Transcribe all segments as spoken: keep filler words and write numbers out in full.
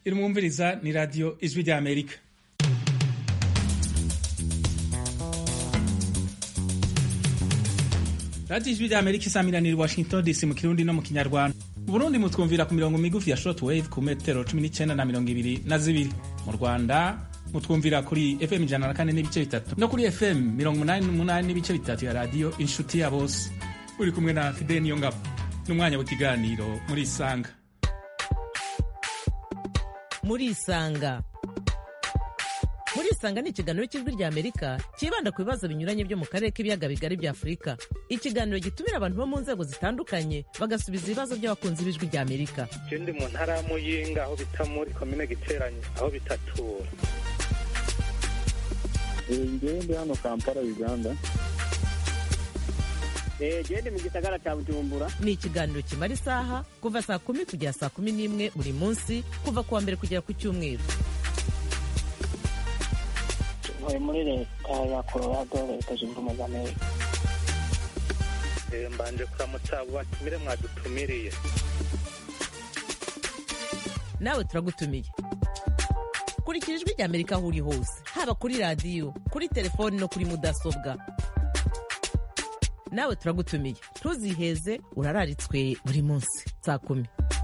irumwumviriza ni radio Ijwi rya Amerika. Radio Ijwi rya Amerika isamiraniye i Washington D C mu Kirundi no mu Kinyarwanda. Mu Burundi mutwumvira ku mirongo migufi ya shortwave ku metero cumi n'icenda na mirongo ibiri na zibiri. Mu Rwanda mutwumvira kuri F M ijana na kane n'ibice bitatu no kuri F M mirongo umunani n'umunani n'ibice bitatu ya radio Inshuti ya Bose. Uri kumwe na Fidel Niyongabo n'umwanya w'ikiganiro muri Isanga. Muri Isanga. Muri Isanga ni ikiganiro cy'Ijwi rya Amerika kibanda ku bibazo binyuranye byo mu karere k'ibiyaga bigari bya Afurika. Ikiganiro gitumira abantu bo mu nzego zitandukanye bagasubiza ibibazo by'abakunzi b'Ijwi rya Amerika. Ikindi mu ntara ya Muyinga aho bita muri komine Giteranye aho bitatura. Ngende hano Kampala Uganda. Eh gende mu gisagara cya Bujumbura. Ni ikiganiro kimara isaha kuva saa kumi kugera saa kumi n'imwe buri munsi kuva kuwa mbere kugera ku cyumweru. Ntuye muri leta ya Colorado leta zunze ubumwe za Amerika. Eh mbanje kuramutsa abo batumire mwadutumiriye. Nawe turagutumiye. Kurikira Ijwi rya Amerika aho uri hose, haba kuri radio, kuri telefoni no kuri mudasobwa. Nawe turagutumiye. Ntuziheze urararitswe buri munsi saa kumi.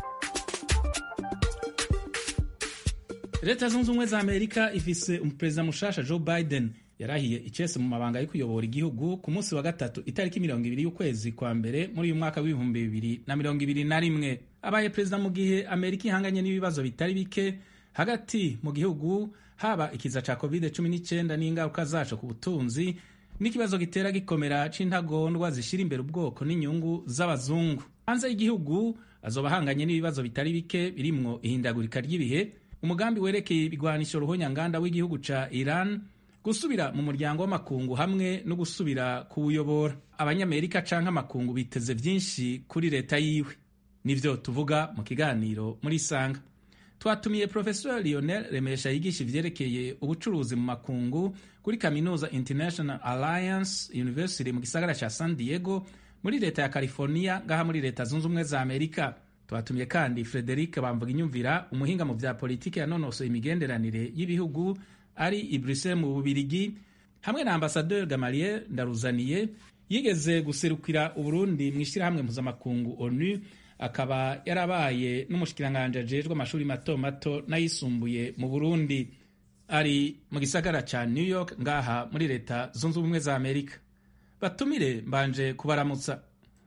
Leta zunze ubumwe za Amerika ifise umuperezida mushasha Joe Biden yarahiye icese mu mabanga yo kuyobora igihugu ku munsi wa gatatu itariki mirongo ibiri y'ukwezi kwa mbere muri uyu mwaka w'ibihumbi bibiri na mirongo ibiri na rimwe. Abaye perezida mu gihe Amerika ihanganye n'ibibazo bitari bike hagati mu gihugu, haba ikiza ca covid cumi n'icenda n'ingaruka zaco ku butunzi n'ikibazo gitera gikomera c'intagondwa zishira imbere ubwoko n'inyungu z'abazungu. Hanze y'igihugu azoba ahanganye n'ibibazo bitari bike birimwo ihindagurika ry'ibihe, umugambi werekeye ibigwanisho ruhonyanganda w'igihugu ca Iran, gusubira mu muryango w'amakungu hamwe no gusubira kuwuyobora. Abanyamerika canke amakungu biteze vyinshi kuri leta yiwe. Nivyo tuvuga mu kiganiro muri Isanga. Twatumiye Professor Lionel Remesha yigisha ivyerekeye ubucuruzi mu makungu kuri Kaminuza International Alliance University mu gisagara ca San Diego muri leta ya California ngaha muri leta zunze ubumwe za Amerika. Twatumiye kandi Frederic Bamvuginyumvira, umuhinga mu vya politike yanonosoye imigenderanire y'ibihugu ari i Bruxelles mu Bubirigi, hamwe na Ambassadeur Gamaliel Ndaruzaniye yigeze guserukira Uburundi mw'ishirahamwe mpuzamakungu ONU, akaba yarabaye n'umushikiranganje ajejwe amashuri mato mato n'ayisumbuye mu Burundi, ari mu gisagara ca New York ngaha muri leta zunze ubumwe za Amerika. Batumire mbanje kubaramutsa.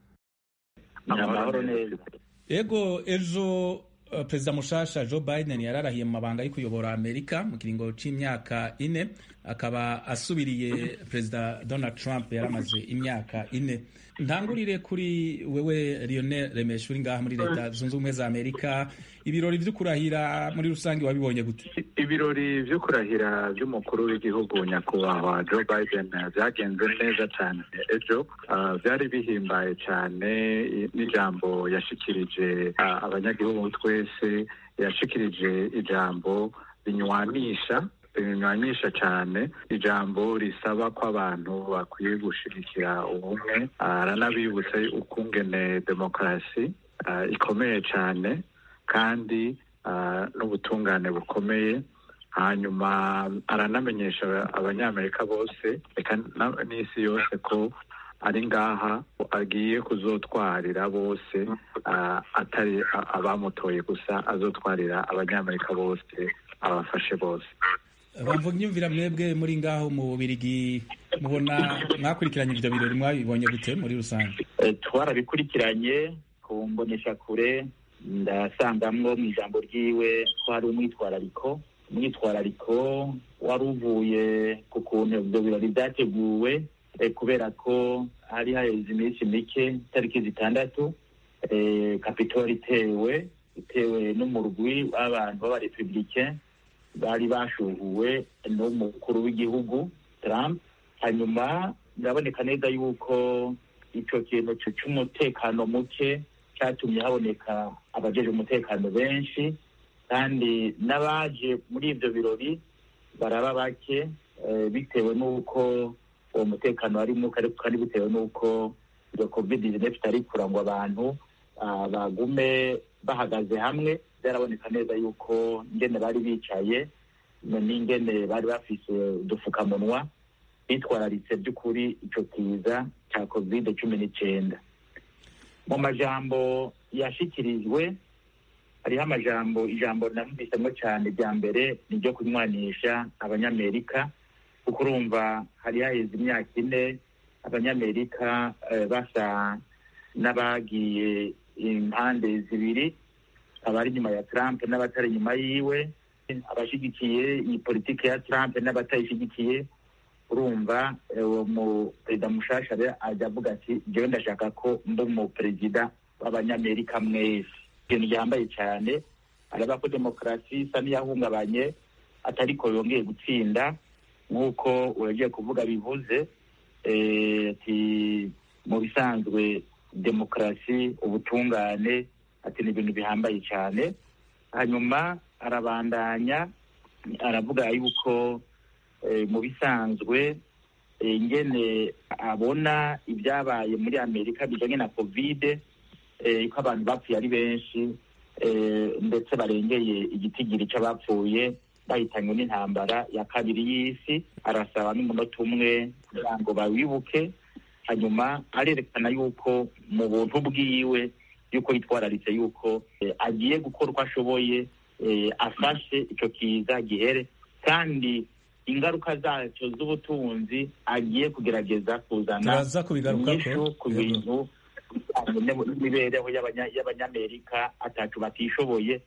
Amahoro neza. Ego ejo uh, perezida mushasha Joe Biden yararahiye mu mabanga yo kuyobora Amerika mu kiringo c'imyaka ine, akaba asubiriye perezida Donald Trump yaramaze imyaka ine. Ntangurire kuri wewe Lionel Remesha uri ngaha muri leta zunze ubumwe za Amerika, ibirori vyo kurahira muri rusangi wabibonye gute? Ibirori vyo kurahira vy'umukuru w'igihugu nyakubahwa Joe Biden vyagenze neza cyane ejo. Uh, vyari bihimbaye cyane n'ijambo yashikirije uh, abanyagihugu twese, yashikirije ijambo rinywanisha binywanisha cyane, ijambo risaba ko abantu bakwiye gushigikira ubumwe. Aranabibutsa ukungene demokarasi uh, ikomeye cyane kandi uh, n'ubutungane bukomeye. Hanyuma aranamenyesha abanyamerika bose eka n'isi yose ko ari ngaha agiye kuzotwarira bose, uh, atari abamutoye gusa, azotwarira abanyamerika bose, abafashe bose. Bamvuginyumvira mwebwe muri ngaho mu Bubirigi, mubona mwakurikiranye ivyo birori mwabibonye gute muri rusange? E, twarabikurikiranye ku mbonesha kure, ndasangamwo mu ijambo ryiwe ko hari umwitwarariko umwitwarariko wari uvuye ku kuntu ivyo birori vyateguwe, e, kubera ko hari haheze iminsi mike, tariki zitandatu e, Capitol itewe itewe n'umurwi w'abantu b'abarepublicain bari bashuhuwe n'umukuru w'igihugu Trump. Hanyuma biraboneka neza yuko ico kintu c'umutekano muke cyatumye haboneka abajeje umutekano benshi, kandi n'abaje muri ivyo birori baraba bake, e, bitewe n'uko uwo mutekano ari muke, ariko kandi bitewe n'uko iyo covid nineteen itari kurangwa abantu bagume bahagaze hamwe byaraboneka neza yuko ingene bari bicaye n'ingene bari bafise udupfukamunwa bitwararitse by'ukuri ico kiza cya covid cumi n'icyenda. Mu majambo yashikirijwe hariho amajambo ijambo namvisemo cyane rya mbere ni ryo kunywanisha abanyamerika, kuko urumva hari haheze imyaka ine abanyamerika eh, basa n'abagiye impande zibiri, abari inyuma ya Trump n'abatari inyuma yiwe, abashigikiye iyi politiki ya Trump n'abatayishigikiye. Urumva uwo mu perezida mushasha ajya avuga ati jewe ndashaka ko mba mu perezida w'abanyamerika mwese. Ikintu gihambaye cyane, araba ko demokarasi isa n'iyahungabanye atariko yongeye gutsinda nk'uko uragiye kuvuga bivuze. Ati mu bisanzwe demokarasi ubutungane ati ni ibintu bihambaye cyane. Hanyuma arabandanya aravuga yuko mu bisanzwe ingene abona ibyabaye muri Amerika bijanye na covid, ko abantu bapfuye ari benshi ndetse barengeye igitigiri c'abapfuye bahitanywe n'intambara ya kabiri y'isi. Arasaba n'umunota umwe kugira ngo bawibuke, hanyuma arerekana yuko mu buntu bwiwe yuko yitwararitse yuko agiye gukora uko ashoboye afashe ico kiza gihere, kandi ingaruka zacyo z'ubutunzi agiye kugerageza kuzana inyishu ku bintu n'imibereho y'abanyamerika atacu batishoboye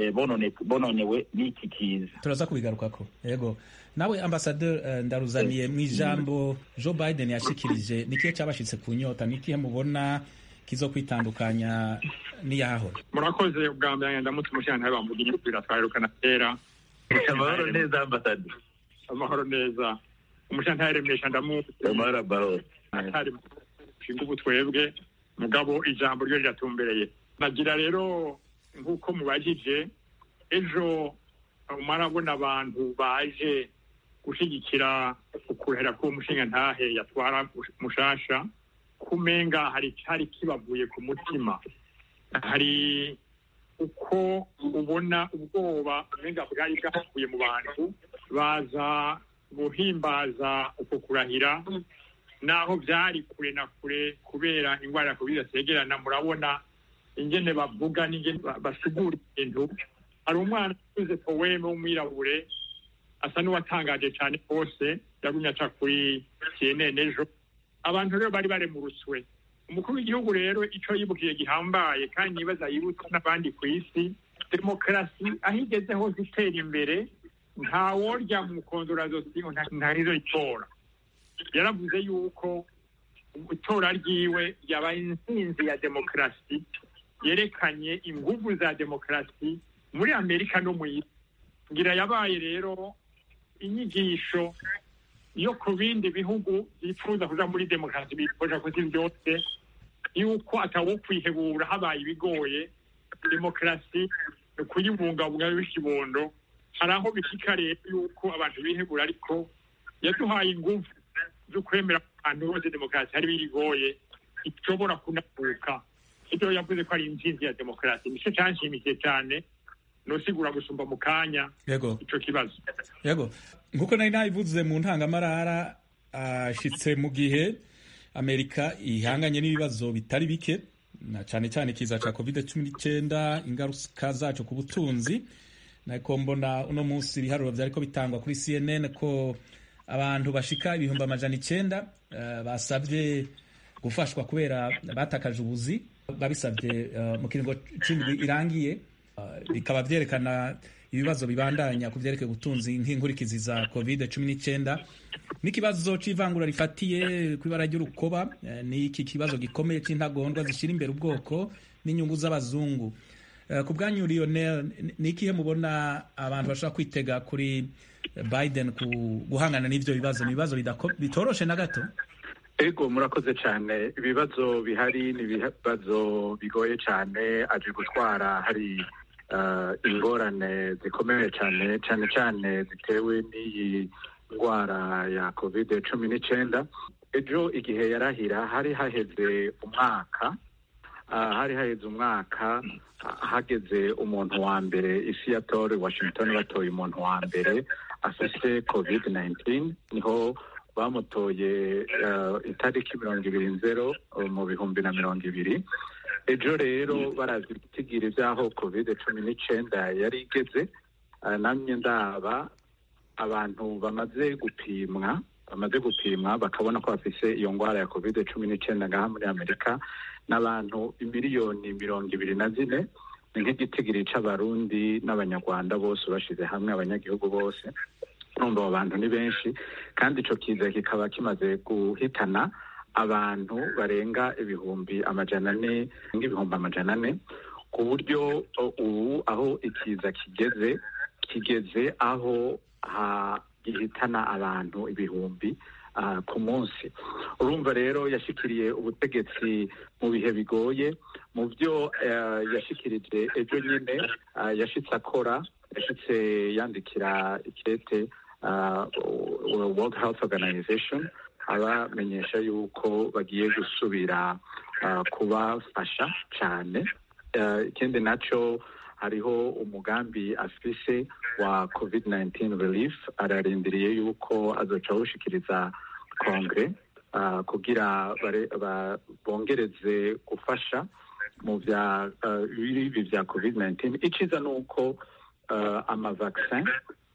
bononewe n'iki kiza. Turaza kubigarukako. Yego, nawe Ambassadeur Ndaruzaniye, mu ijambo Joe Biden yashikirije nikihe cyabashitse ku nyota, nikihe mubona kizo kwitandukanya n'iyahahora? Murakoze. Ubwa mbere ndamutse umushana bamvuga inyubira twarukana tera. Amahoro neza Ambassadeur. Amahoro neza. Umushana yaremesha ndamu amahoro bahoro atari shinga ubutwebwe mugabo ijambo ryo riratumbereye. Nagira rero nk'uko mubajije ejo marabona abantu baje gushigikira ukuhera ko umushinga ntahe yatwara mushasha, kumenga hari cyari kibavuye ku mutima. Hari uko ubona ubwoba umenga bwari bwakuye mu bantu baza guhimbaza uko kurahira, naho byari kure na kure kubera ingwara ya covid segerana. Murabona ingene bavuga n'ingene basigura ibintu. Hari umwana uze poeme w'umwirabure asa n'uwatangaje cyane hose, yagumye aca kuri C N N ejo. Abantu rero bari bare mu ruswe. Umukuru w'igihugu rero ico yibukiye gihambaye kandi nibaza yibutsa n'abandi ku isi, demokarasi ahigeze hose itera imbere nta worya mu kondora zose ntarizo itora. Yaravuze yuko itora ryiwe yabaye intsinzi ya demokarasi, yerekanye inguvu za demokarasi muri Amerika no mu isi. Ngira yabaye rero inyigisho yo ku bindi bihugu bifuza kuja muri demokarasi, bifuza kuzi byose yuko atawo kwihebura habaye ibigoye. Demokarasi no kuyibungabunga b'ikibondo. Hari aho bishika rero yuko abantu bihebura, ariko yaduhaye inguvu zo kwemera abantu bose demokarasi hari bigoye ishobora kunabuka. Icyo yavuze ko ari intsinzi ya demokarasi nicyo cyanshimishije cyane, nosigura gusumba mu kanya ico kibazo. Yego, nkuko nari nabivuze mu ntangamarara, ashitse mu gihe Amerika ihanganye n'ibibazo bitari bike, na cyane cyane kiza ca covid cumi n'icyenda, ingaruka zaco ku butunzi. Nako mbona uno munsi ibiharuro vyariko bitangwa kuri C N N ko abantu bashika ibihumbi amajana icenda uh, basavye gufashwa kubera batakaje ubuzi, babisavye uh, mu kiringo c'indwi irangiye. Uh, bikaba vyerekana ibibazo bibandanya ku vyerekeye ubutunzi nk'inkurikizi za covid cumi n'icyenda. N'ikibazo c'ivangura rifatiye kw'ibara ry'urukoba, uh, ni iki kibazo gikomeye c'intagondwa zishira imbere ubwoko n'inyungu z'abazungu. Uh, ku bwanyu Lionel, ni ikihe mubona abantu bashobora kwitega kuri Biden ku guhangana n'ivyo bibazo? Ni ibibazo bitoroshe na gato. Ego, murakoze cyane. Ibibazo bihari ni ibibazo bigoye cyane. Aje gutwara hari uh, ingorane zikomeye cyane cyane cyane zitewe n'iyi ndwara ya covid cumi n'icyenda. Ejo igihe yarahira hari haheze umwaka hari haheze umwaka hageze umuntu wa mbere isi yatowe Washington batoye umuntu wa mbere afise covid nineteen, niho bamutoye itariki mirongo ibiri nzero mu bihumbi na mirongo ibiri. Ejo rero barazi ibitigiri by'aho covid cumi n'icenda yari igeze, namye ndaba abantu bamaze gupimwa bamaze gupimwa bakabona ko bafise iyo ngwara ya covid cumi n'icenda ngaha muri Amerika n'abantu imiliyoni mirongo ibiri na zine. Ni nk'igitigiri c'abarundi n'abanyarwanda bose bashize hamwe, abanyagihugu bose. Numva abo bantu ni benshi, kandi ico kiza kikaba kimaze guhitana abantu barenga ibihumbi amajana ane nk'ibihumbi amajana ane, ku buryo ubu aho ikiza kigeze kigeze aho ha gihitana abantu ibihumbi uh, ku munsi. Urumva rero yashikiriye ubutegetsi mu bihe bigoye. Mu byo uh, yashikirije ejo nyine uh, yashitse akora yashitse yandikira ikete uh, World Health Organization abamenyesha yuko bagiye gusubira uh, kubafasha cyane. Uh, ikindi naco hariho umugambi afise wa covid nineteen relief, ararindiriye yuko azoca awushikiriza kongre uh, kugira ba, bongereze gufasha mu vya uh, bibi vya covid nineteen. Iciza nuko uh, ama vaccin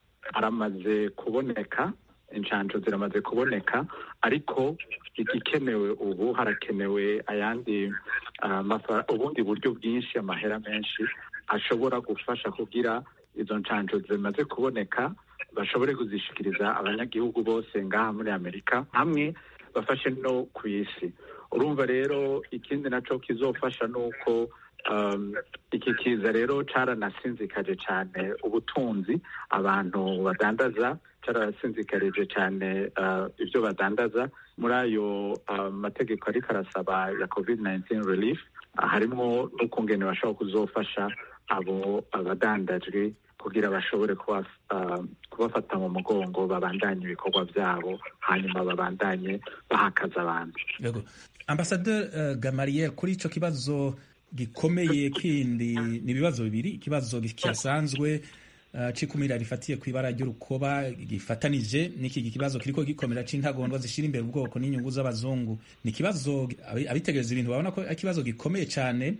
aramaze kuboneka, inshanjo ziramaze kuboneka, ariko igikenewe ubu harakenewe ayandi uh, ubundi buryo bwinshi, amahera menshi ashobora gufasha kugira izo nshanjo zimaze kuboneka bashobore kuzishikiriza abanyagihugu bose ngaha muri Amerika, hamwe bafashe no ku isi. Urumva rero ikindi naco kizofasha nuko um, iki kiza rero caranasinzikaje cyane ubutunzi, abantu badandaza caranasinzikarije cyane uh, ibyo badandaza. Muri ayo uh, mategeko ariko arasaba ya covid nineteen relief uh, harimo n'ukungene bashobora kuzofasha abo abadandajwe kugira bashobore kuba uh, kubafata mu mugongo, babandanye ibikorwa byabo, hanyuma babandanye bahakaza abantu. Yego. Ambassadeur uh, Gamaliel, kuri ico kibazo gikomeye kindi ni ibibazo bibiri, ikibazo kisanzwe uh, cikumira rifatiye kwibara ry'urukoba gifatanije n'iki kibazo kiriko gikomera c'intagondwa zishira imbere ubwoko n'inyungu z'abazungu. Ni kibazo abitegereza ibintu babona ko ikibazo gikomeye cyane,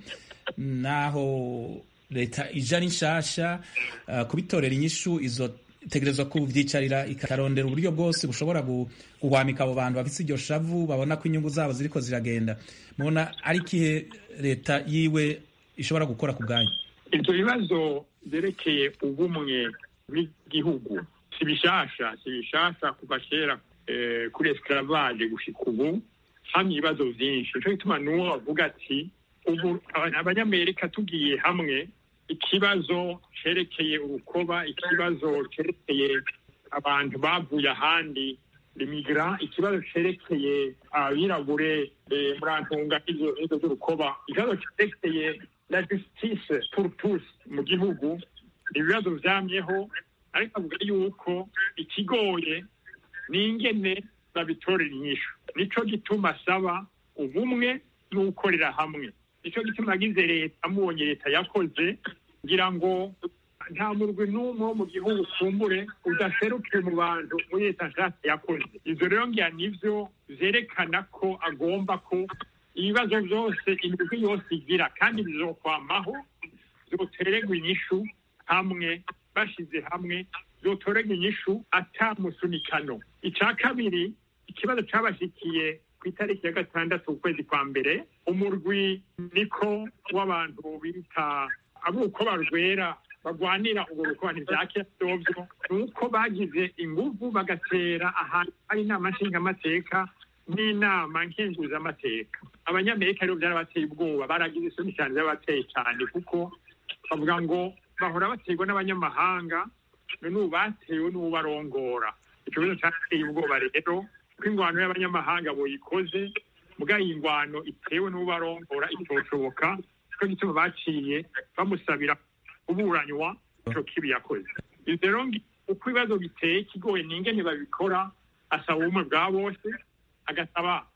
naho leta ija n'inshasha uh, kubitorera inyishu izo tegerezwa kuvyicarira ikarondera uburyo bwose bushobora guhwamika abo bantu bafise iryo shavu, babona ko inyungu zabo ziriko ziragenda. Mubona ari kihe leta yiwe ishobora gukora ku bwanyu? Ivyo bibazo vyerekeye ubumwe bw'igihugu si bishasha si bishasha kuva kera eh, kuri esclavage gushika ubu hamwe ibibazo vyinshi. Nico gituma n'uwo bavuga ati ubu abanyamerika tugiye hamwe, ikibazo cerekeye urukoba, ikibazo cerekeye abantu bavuye ahandi l'immigrant, ikibazo cerekeye abirabure muri antunga izo z'urukoba, ikibazo cerekeye la justice pour tous mu gihugu, ibibazo vyamyeho. Ariko avuga yuko ikigoye ni ingene babitorera inyishu. Nico gituma asaba ubumwe n'ukorera hamwe. Nico gituma agize leta, amubonye leta yakoze, ngira ngo nta murwi n'umwe wo mu gihugu kumbure udaserukiye mu bantu muri leta nshasha yakoze. Ivyo rero ngira nivyo vyerekana ko agomba ko ibibazo vyose imigwi yose igira kandi bizokwamaho vyotorerwa inyishu hamwe, bashize hamwe vyotorerwa inyishu ata musunikano. Ica kabiri, ikibazo cabashikiye ku itariki ya gatandatu ukwezi kwa mbere, umurwi niko w'abantu bita abuko barwera bagwanira ubwo rukoba ntivyakira vyovyo, nuko bagize inguvu bagatera ahantu hari inama nshingamateka n'inama nkenguzamateka. Abanyamerika rero vyarabateye ubwoba, baragize isoni cane, vyabateye cane, kuko bavuga ngo bahora baterwa n'abanyamahanga, none ubu batewe n'ubarongora. Ico kibazo cateye ubwoba rero ko ingwano y'abanyamahanga boyikoze, muga iyi ngwano itewe n'ubarongora itoshoboka. Nico gituma baciye bamusabira kuburanywa ico kibi yakoze. Rero uko ibibazo biteye, ikigoye n'ingene babikora. Asaba ubumwe bwa bose, agasaba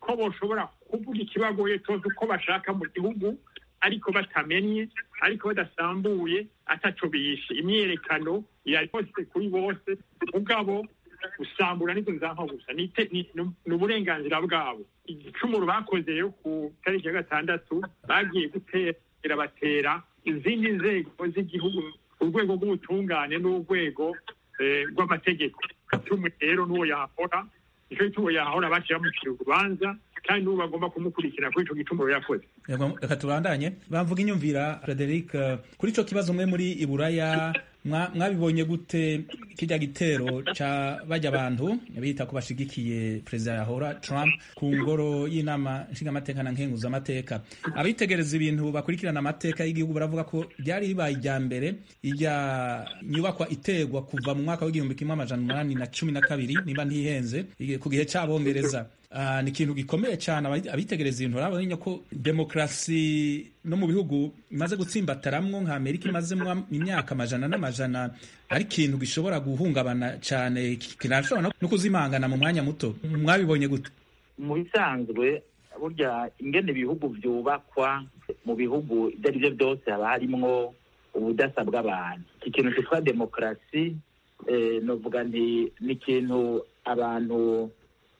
ko boshobora kuvuga ikibagoye cyose uko bashaka mu gihugu ariko batamenye ariko badasambuye ataco bishe. Imyerekano yari hose kuri bose mugabo gusambura niko nzanka gusa ni uburenganzira bwabo. Igicumuro bakoze yo ku tariki ya gatandatu bagiye gutera batera izindi nzego z'igihugu, urwego rw'ubutungane n'urwego rw'amategeko. Tumwe rero n'uwo yahora icyo gituma yahora bashyira mu kirubanza kandi n'ubu bagomba kumukurikira kuri icyo gicumuro yakoze. Reka tubandanye bamvuga inyumvira Frederic, kuri icyo kibazo mwe muri Iburaya mwabibonye gute kijya gitero ca bajya abantu bita ko bashigikiye perezida yahora Trump ku ngoro y'inama nshingamateka na nkenguzamateka? Abitegereza ibintu bakurikirana amateka y'igihugu baravuga ko byari bibaye ijya mbere ijya nyubakwa iterwa kuva mu mwaka w'igihumbi kimwe amajana umunani na cumi na kabiri niba ntihenze ku gihe c'abongereza. Uh, ni ikintu gikomeye cyane. Abitegereza ibintu barabonye ko demokrasi no mu bihugu imaze gutsimbataramwo nka Amerika imaze imyaka amajana n'amajana ari ikintu gishobora guhungabana cyane, kinashobora no kuzimangana mu mwanya muto. Mwabibonye gute? Mu bisanzwe burya ingene ibihugu vyubakwa mu bihugu ibyo ari byo byose haba harimwo ubudasa bw'abantu. Iki kintu cyitwa demokrasi eh, novuga nti ni ikintu abantu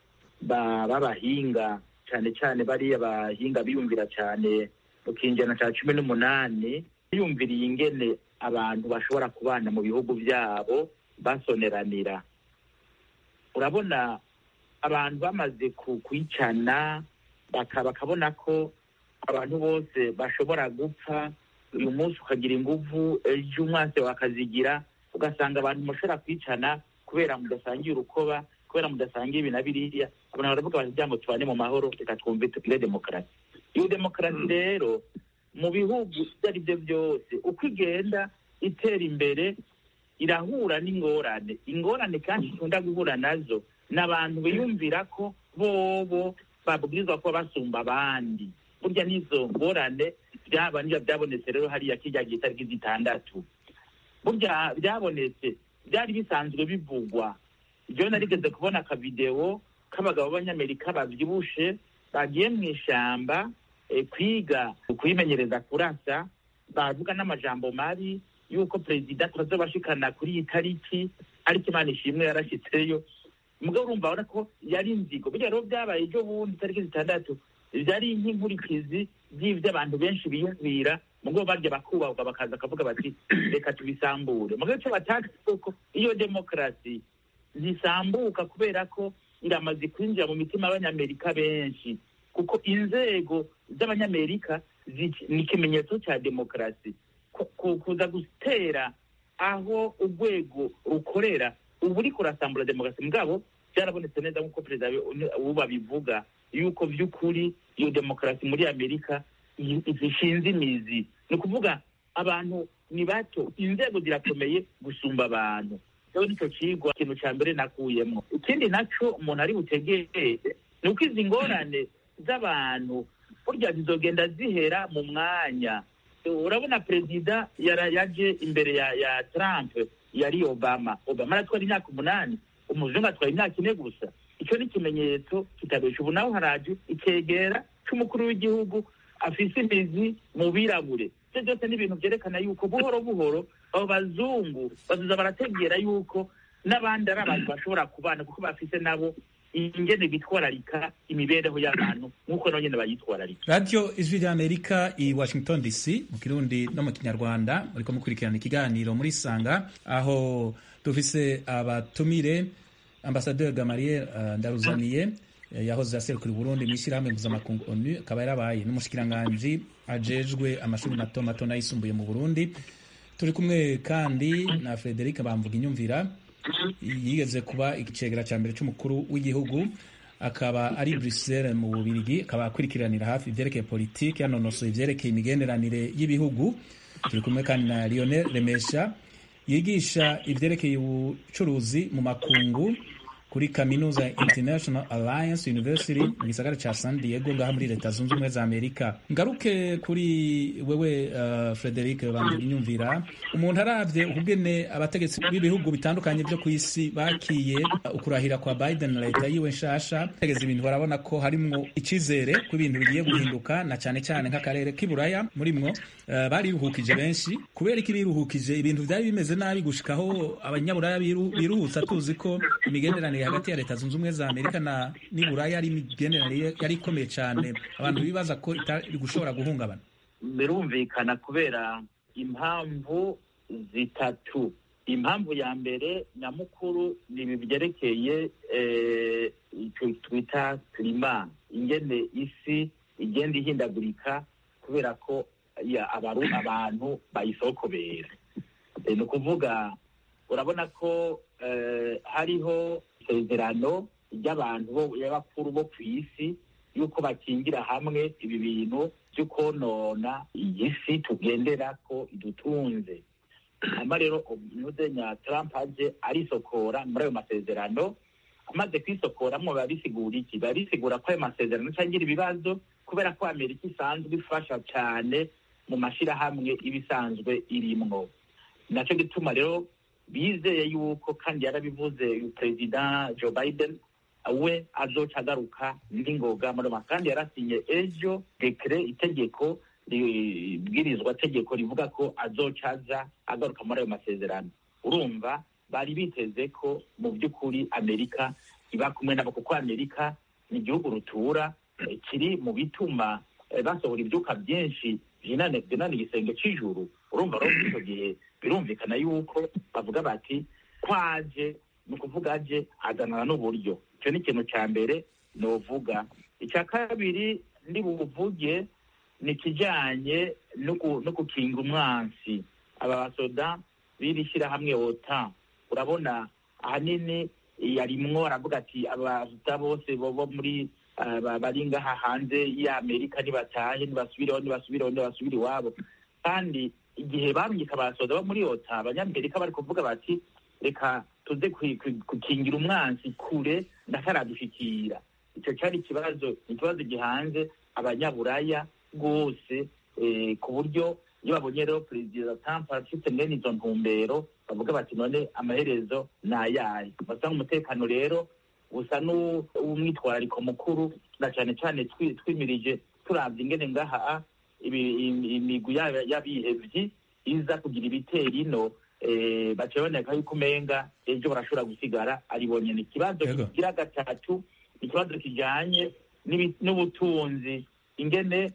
babahinga cyane cyane bariya bahinga biyumvira cyane mu kinjana cya cumi n'umunani biyumviriye ingene abantu bashobora kubana mu bihugu byabo basoneranira. Urabona abantu bamaze kwicana bakabona ko abantu bose bashobora gupfa, uyu munsi ukagira inguvu ejo umwase wakazigira, ugasanga abantu mushobora kwicana kubera mudasangiye urukoba, kubera mudasangiye ibi na biriya. Abantu baravuga bati byambo tubane mu mahoro, reka twumve tugire demokarasi. Iyo demokarasi rero mu bihugu ibyo ari byo byose uko igenda itera imbere irahura n'ingorane ingorane kandi ikunda guhura nazo n'abantu biyumvira ko bobo babwirizwa ko basumba abandi. Burya n'izo ngorane byaba niba byabonetse rero hariya kijya gitariki zitandatu, burya byabonetse byari bisanzwe bivugwa. Ibyo narigeze kubona ka video k'abagabo b'Abanyamerika bavyibushe bagiye mu ishamba e, kwiga kwimenyereza kurasa, bavuga n'amajambo mabi yuko president tuzobashikana kuri iyi tariki ariko Imana ishimwe yarashitseyo. Mugabo urumva abona ko yari inzigo. Burya rero byabaye ejo bundi tariki zitandatu byari nk'inkurikizi by'ivyo abantu benshi biyumvira, mugabo barya bakubahwa bakaza akavuga bati reka tubisambure. Mugabo cyo bataka kuko iyo demokarasi zisambuka kubera ko iramaze kwinjira mu mitima y'Abanyamerika benshi, kuko inzego z'Abanyamerika ni ikimenyetso cya demokarasi. Kuza gutera aho urwego rukorera ubu uri kurasambura demokarasi, mugabo byarabonetse neza nk'uko perezida ubu babivuga yuko by'ukuri iyo demokarasi muri Amerika zishinze imizi. Ni ukuvuga abantu ni bato, inzego zirakomeye gusumba abantu. Rero nicyo kigwa ikintu cya mbere nakuyemo. Ikindi naco umuntu ari butegere ni uko izi ngorane z'abantu burya zizogenda zihera mu mwanya. Urabona perezida yarayaje imbere ya, ya Trump yari Obama. Obama aratwara imyaka umunani, umuzungu atwara imyaka ine gusa. Icyo ni ikimenyetso kitabesha. Ubu naho haraje ikegera cy'umukuru w'igihugu afise imizi mu birabure. Ibyo byose ni ibintu byerekana yuko buhoro buhoro abo bazungu bazuza barategera yuko n'abandi ari abantu bashobora kubana, kuko bafise nabo ingene bitwararika imibereho y'abantu nk'uko nabo nyene bayitwararika. Radio Ijwi ry'Amerika i Washington D C mu Kirundi no mu Kinyarwanda ariko mukurikirana ikiganiro muri Sanga, aho dufise abatumire Ambassadeur Gamaliel uh, Ndaruzaniye yahoze aserukira Burundi mu ishyirahamwe mpuzamakungu ONU, akaba yarabaye n'umushikiranganji ajejwe amashuri mato mato n'ayisumbuye mu Burundi. Turi kumwe kandi na Frederic Bamvuga inyumvira, yigeze kuba ikicegera cya mbere cy'umukuru w'igihugu, akaba ari Bruxelles mu Bubiligi, akaba akurikiranira hafi ivyerekeye politiki, yanonosoye ivyerekeye imigenderanire y'ibihugu. Turi kumwe kandi na Lionel Remesha yigisha ivyerekeye ubucuruzi mu makungu kuri kaminuza International Alliance University mu gisagara ca San Diego ngaha muri leta zunze ubumwe za Amerika. Ngaruke kuri wewe uh, Frederic Bandinyumvira, umuntu aravye ukugene abategetsi b'ibihugu bitandukanye byo ku isi bakiye uh, ukurahira kwa Biden na leta yiwe nshasha, tegeza ibintu barabona ko harimwo icizere ko ibintu bigiye guhinduka, na cyane cyane nk'akarere k'iburaya murimwo uh, bariruhukije benshi. Kubera iki biruhukije? Ibintu byari bimeze nabi gushikaho abanyaburaya biru, biruhutsa, tuzi ko imigenderanire hagati ya leta zunze ubumwe za Amerika na n'iburaya ari imigenderanire yari ikomeye cyane, abantu bibaza ko itari gushobora guhungabana. Birumvikana kubera impamvu zitatu. Impamvu ya mbere nyamukuru ni byerekeye eh, twita klima, ingene isi igenda ihindagurika kubera ko ya abaru abantu bayisokobera. E, ni ukuvuga urabona ko eh, hariho isezerano ry'abantu y'abakuru bo ku isi yuko bakingira hamwe ibi bintu byo konona iyi si tugendera ko idutunze. Hama rero umudenya Trump aje arisokora muri ayo masezerano, amaze kwisokoramwo babisigura iki? Babisigura ko ayo masezerano cangira ibibazo kubera ko Amerika isanzwe ifasha cyane mu mashirahamwe ibisanzwe irimwo. Naco gituma rero bizeye yuko, kandi yarabivuze President Joe Biden, we azoca agaruka n'ingoga muri ma, kandi yarasinye ejo dekre itegeko bwirizwa tegeko rivuga ko azoca aza agaruka muri ayo masezerano. Urumva bari biteze ko mu by'ukuri Amerika iba kumwe nabo, kuko Amerika ni igihugu rutura eh, kiri mu bituma eh, basohora ibyuka byinshi jinane binane igisenge cy'ijuru. Urumva rero icyo gihe birumvikana yuko bavuga bati kwaje ni ukuvuga aje azanana n'uburyo. Icyo ni ikintu cya mbere novuga. Icya kabiri ndi buvuge ni kijanye no gukinga umwansi. Aba basoda birishyira hamwe OTAN, urabona ahanini yarimwo aravuga ati abasoda bose bo muri bari ngaha hanze ya Amerika nibatahe nibasubireho nibasubireho nibasubire iwabo. Kandi igihe bamyika abasoda bo muri OTAN, abanyamerika bari kuvuga bati reka tuze gukingira umwansi kure ndakaradushikira. Icyo cyari ikibazo, ikibazo gihanze abanyaburaya rwose, eh, ku buryo iyo babonye rero Perezida Trump afite mwene izo ntumbero bavuga bati none amaherezo ni ayahe. Basanga umutekano rero usa n'umwitwarariko mukuru, na cyane cyane twimirije turavye ingene ngaha imigwi y'abihevyi iza kugira ibitero ino, eh, baca boneka yuko umenga ejo barashobora gusigara aribonye. Ni ikibazo kigira gatatu, ikibazo kijanye n'ubutunzi, ingene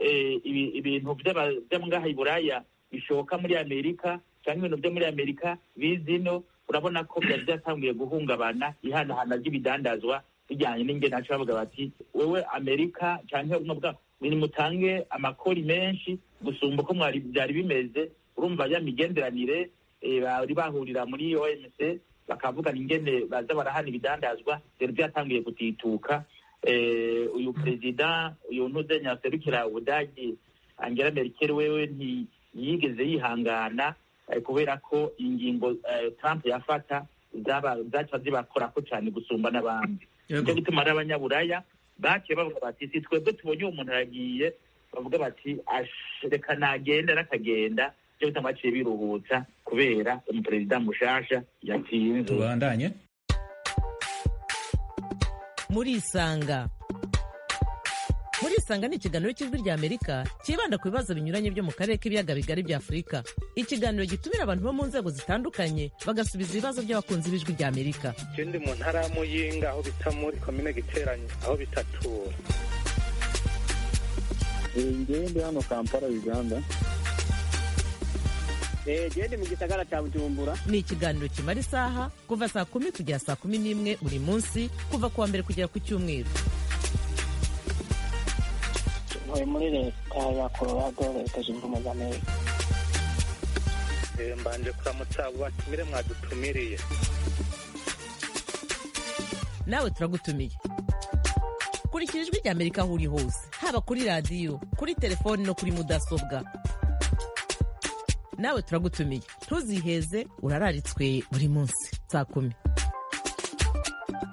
ibintu by'abangaha i Buraya bishoka muri Amerika cyangwa ibintu byo muri Amerika bizino. Urabona ko byari byatangiye guhungabana ihanahana ry'ibidandazwa bijyanye n'ingene haca bavuga bati wewe Amerika cyangwa n'ubwa biri mutange amakori menshi gusumba ko mwari byari bimeze. Urumva ya migenderanire bari bahurira muri O M C bakavuga ingene baza barahana ibidandazwa byari byatangiye gutituka. Eh, uyu President uyu ntuzenya serukira Ubudagi Angela Merkel wewe ntiyigeze yihangana eh, kubera ko ingingo eh, Trump yafata zaba zaca zibakora ko cyane gusumba n'abandi. Cyo gituma n'abanyaburaya baciye bavuga bati si twebwe tubonye umuntu aragiye, bavuga bati reka nagenda nakagenda. Cyo gituma baciye biruhutsa kubera umupresident mushasha yatsinze. Tubandanye muri Isanga. Muri Isanga ni ikiganiro cy'ijwi rya Amerika kibanda ku bibazo binyuranye byo mu karere k'ibiyaga bigari bya Afurika. Ikiganiro gitumira abantu bo mu nzego zitandukanye bagasubiza ibibazo by'abakunzi b'ijwi rya Amerika. Ikindi mu ntara ya Muyinga aho bita muri komine Giteranye aho bitatura. Ngende hano Kampala Uganda. Eh, gende mu gisagara cya Bujumbura. Ni ikiganiro kimara isaha kuva saa kumi kugera saa kumi n'imwe buri munsi kuva kuwa mbere kugera ku cyumweru. Ntuye muri leta ya Colorado, leta zunze ubumwe za Amerika. Eh, mbanje kuramutsa batumire mwadutumiriye. Nawe turagutumiye. Kurikira ijwi rya Amerika aho uri hose, haba kuri radiyo, kuri telefoni no kuri mudasobwa. Nawe turagutumiye, ntuziheze, urararitswe buri munsi saa kumi.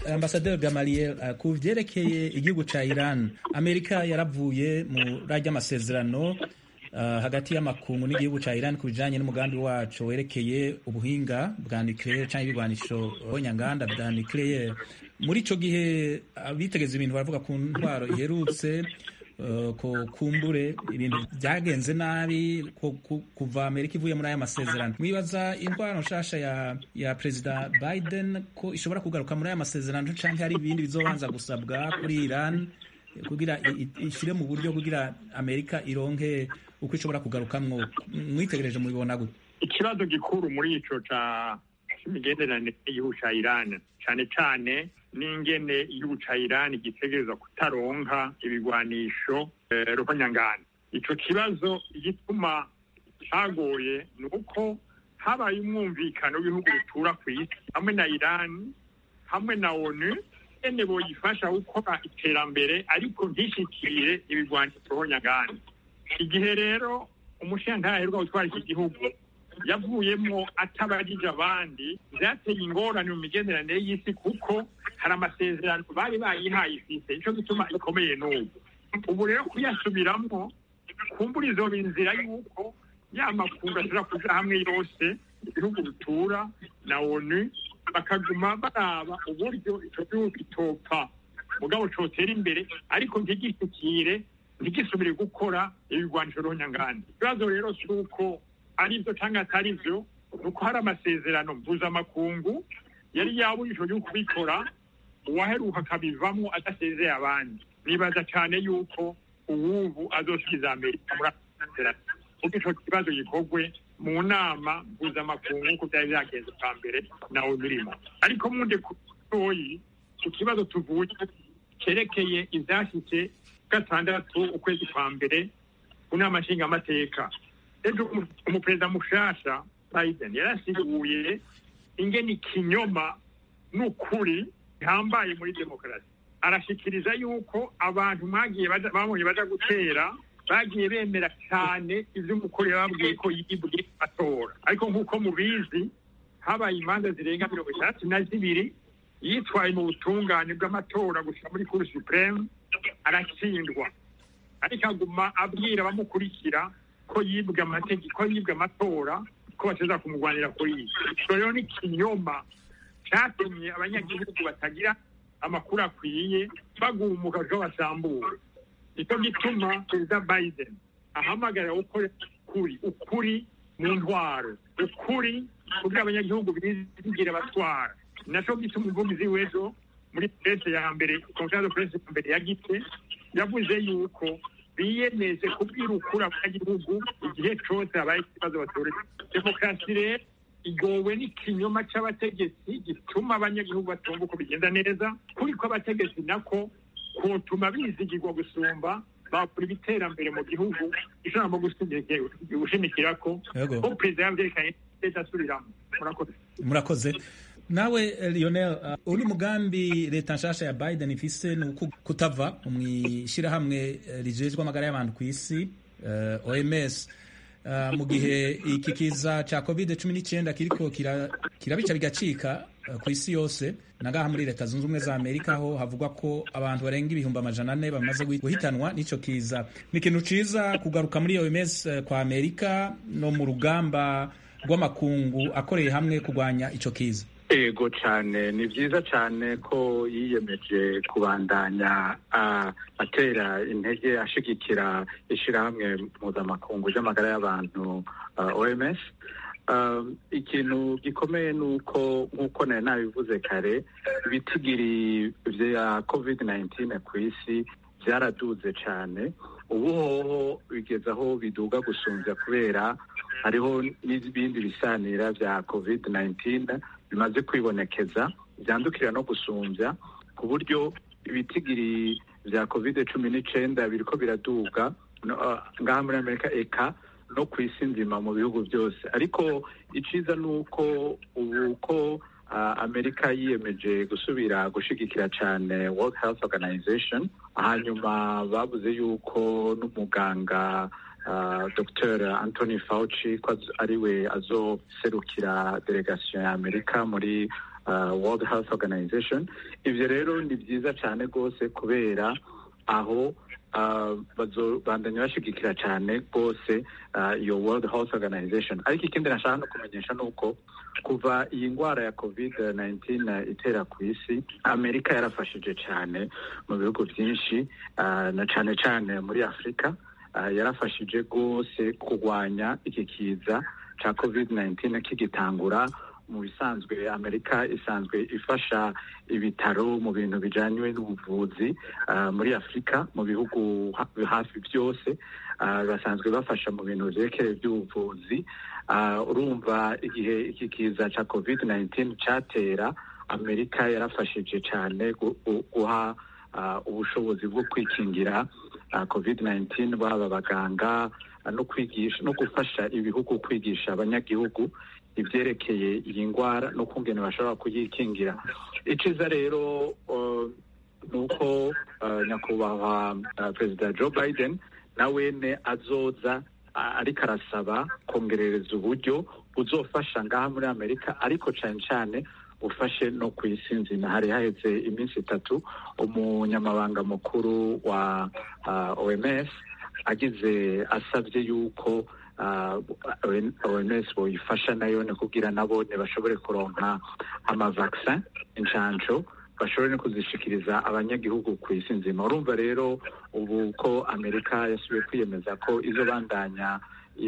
Ambasaderi Gamaliel, uh, ku vyerekeye igihugu ca Iran, Amerika yaravuye mu rajya amasezerano uh, hagati y'amakungu n'igihugu ca Iran ku bijanye n'umugambi wacu werekeye ubuhinga bwa nucleaire canke ibigwanisho nyanganda bwa nucleaire. Muri ico gihe abitegeza ibintu baravuga ku ntwaro iherutse Uh, ko kumbure ibintu byagenze nabi ko, ku, kuva Amerika ivuye muri aya masezerano. Mwibaza intwaro nshasha ya ya Perezida Biden ko ishobora kugaruka muri aya masezerano canke hari ibindi bizobanza gusabwa kuri Iran kugira ishire mu buryo kugira Amerika ironke uko ishobora kugarukamwo? Mwitegereje mubibona gute? Ikibazo gikuru muri ico ca imigenderanire y'igihugu ca Iran cane cane n'ingene igihugu ca Iran gitegerezwa kutaronka ibigwanisho eh, ruhonyangana. Ico kibazo igituma cagoye ni uko habaye umwumvikano w'ibihugu bitura kw'isi hamwe na Iran hamwe na ONU ene boyifasha gukora iterambere ariko ntishikire ibigwanisho ruhonyangana. Igihe rero umushinga aheruka gutwara iki gihugu yavuyemo atabajije abandi, vyateye ingorane mu migenderanire y'isi kuko hari amasezerano bari bayihaye ifise, ico gituma ikomeye n'ubu. Ubu rero kuyasubiramwo kumbura izoba inzira y'uko ya makungu ashobora kuja hamwe yose, ibihugu bitura na ONU bakaguma baraba uburyo ico gihugu kitopfa mugabo cotera imbere ariko ntigishikire ntigisubire gukora ibigwanisho ruhonyanganda. Ikibazo rero si uko arivyo canke atari vyo, nuko hari amasezerano mpuzamakungu yari yabujijwe yo kubikora, uwaheruka akabivamwo adasezeye abandi. Nibaza cane yuko uwubu azosubiza Amerika muri amasezerano kuko ico kibazo gikorwe mu nama mpuzamakungu nk'uko vyari vyagenze bwa mbere nawe birimo. Ariko munde kutoyi ku kibazo tuvuye cerekeye ivyashitse gatandatu ukwezi kwa mbere ku nama nshingamateka. Ejo umuperezida mushasha Biden yarasiguye ingene ikinyoma n'ukuri hambaye muri demokarasi. Arashikiriza yuko abantu mwagiye babonye baja gutera bagiye bemera cyane ivyo umukuru yababwiye ko yibwe atora. Ariko nk'uko mubizi habaye imanza zirenga mirongo itandatu na zibiri yitwaye mu butungane bw'amatora gushika muri Cour Supreme aratsindwa, ariko aguma abwira abamukurikira ko yibwe amategeko, yibwe amatora, ko bateza kumugwanira kuri iyi. Rero ni kinyoma cyatumye abanyagihugu batagira amakuru akwiye bagumuka jo basambura. Icyo gituma Perezida Biden ahamagara gukora ukuri, ukuri mu ntwaro, ukuri kugira abanyagihugu bizigire batwara. Naco gituma umuvugizi w'ejo muri presse ya mbere, conference de presse ya mbere yagitse, yavuze yuko biyemeje kubwira ukuri abanyagihugu igihe cose abaye ikibazo batorera. Demokarasi rero igowe n'ikinyoma c'abategetsi gituma abanyagihugu batumva uko bigenda neza, kuri ko abategetsi nako kotuma bizigirwa gusumba bakora ibiterambere mu gihugu ijambo gushimikirako ko perezida yavyerekanye asubiramo. Murakoze. Murakoze. Nawe Lionel, uh, uri mugambi leta nshasha ya Biden ifise ni kutava mw'ishirahamwe rijejwe amagara y'abantu kw'isi uh, O M S uh, mu gihe iki kiza ca covid cumi n'icyenda kiriko kirabica kira bigacika uh, kw'isi yose, nagaha muri leta zunze ubumwe za Amerika ho havugwa ko abantu barenga ibihumbi amajana ane bamaze guhitanwa n'ico kiza. Ni ikintu ciza kugaruka muri O M S uh, kwa Amerika no mu rugamba rw'amakungu akoreye hamwe kurwanya ico kiza. Ego cyane, ni byiza cyane ko yiyemeje kubandanya uh, atera intege ashigikira ishirahamwe mpuzamakungu ry'amagara y'abantu uh, O M S. Uh, ikintu gikomeye nuko nk'uko nari nabivuze kare, ibitigiri vya covid nineteen ku isi byaraduze cyane. Ubu hoho bigeze aho biduga gusumvya kubera hariho n'ibindi bisanira vya covid nineteen bimaze kwibonekeza vyandukira no gusumvya, ku buryo ibitigiri vya covid cumi n'icenda biriko biraduga uh, ngaha muri Amerika eka no kw'isi nzima mu bihugu byose. Ariko iciza nuko ubu ko uh, Amerika yiyemeje gusubira gushigikira cane World Health Organization, hanyuma bavuze yuko n'umuganga Uh, Doctor Anthony Fauci ko ariwe azoserukira delegation ya Amerika muri uh, World Health Organization. Ivyo rero ni vyiza cyane rwose kubera aho uh, bazobandanya bashigikira cyane rwose uh, iyo World Health Organization. Ariko ikindi nashaka no kumenyesha nuko kuva iyi ngwara ya covid nineteen uh, itera ku isi, Amerika yarafashije cyane mu bihugu byinshi uh, na cyane cyane muri Afrika. Uh, yarafashije rwose kurwanya iki kiza ca covid nineteen kigitangura. Mu bisanzwe Amerika isanzwe ifasha ibitaro mu bintu bijanywe n'ubuvuzi uh, muri Afrika, mu bihugu hafi byose uh, basanzwe bafasha mu bintu vyerekeye by'ubuvuzi. Uh, urumva igihe iki kiza ca covid nineteen catera, Amerika yarafashije cyane guha uh, ubushobozi bwo kwikingira uh, covid nineteen, baba abaganga uh, no kwigisha no gufasha ibihugu kwigisha abanyagihugu ivyerekeye iyi ngwara no kungene bashobora kuyikingira. Iciza rero uh, nuko uh, nyakubahwa uh, Perezida Joe Biden nawene azoza uh, ariko arasaba kongerereza uburyo buzofasha ngaha muri Amerika, ariko cane cane ufashe no kw'isi nzima. Hari haheze iminsi itatu umunyamabanga mukuru wa uh, O M S agize asabye yuko Uh, O M S boyifasha nayo ne kugira nabone bashobore kuronka ama vaccin incanco bashobore no kuzishikiriza abanyagihugu ku isi nzima. Urumva rero ubu ko Amerika yasubiye kwiyemeza ko izo bandanya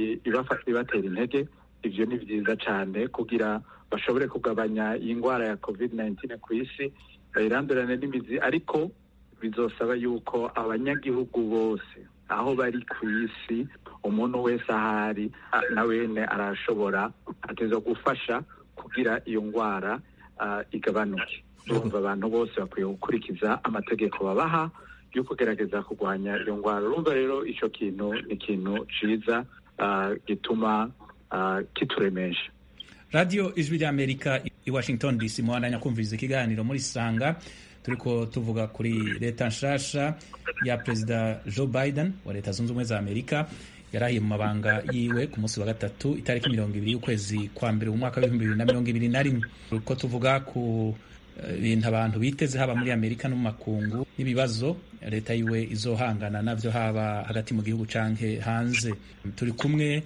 ibatera intege, ivyo ni vyiza cyane kugira bashobore kugabanya iyi ngwara ya covid nineteen ku isi bayirandurane n'imizi, ariko bizosaba yuko abanyagihugu bose aho bari ku isi, umuntu wese ahari nawene arashobora ateza gufasha kugira iyo ngwara uh, igabanuke. Urumva abantu bose bakwiye gukurikiza amategeko babaha yo kugerageza kurwanya iyo ngwara. Urumva rero ico kintu ni ikintu ciza uh, gituma uh, kituremesha. Radio Ijwi rya Amerika i Washington D C, muhandanya kumviriza ikiganiro muri Sanga. Turiko tuvuga kuri leta nshasha ya Perezida Joe Biden wa Leta Zunze Ubumwe za Amerika. Yarahiye mu mabanga yiwe ku munsi wa gatatu itariki mirongo ibiri y'ukwezi kwa mbere mu mwaka w'ibihumbi bibiri na mirongo ibiri na rimwe. Turiko tuvuga ku bintu uh, abantu biteze haba muri Amerika no mu makungu, n'ibibazo leta yiwe izohangana navyo haba hagati mu gihugu canke hanze. Turi kumwe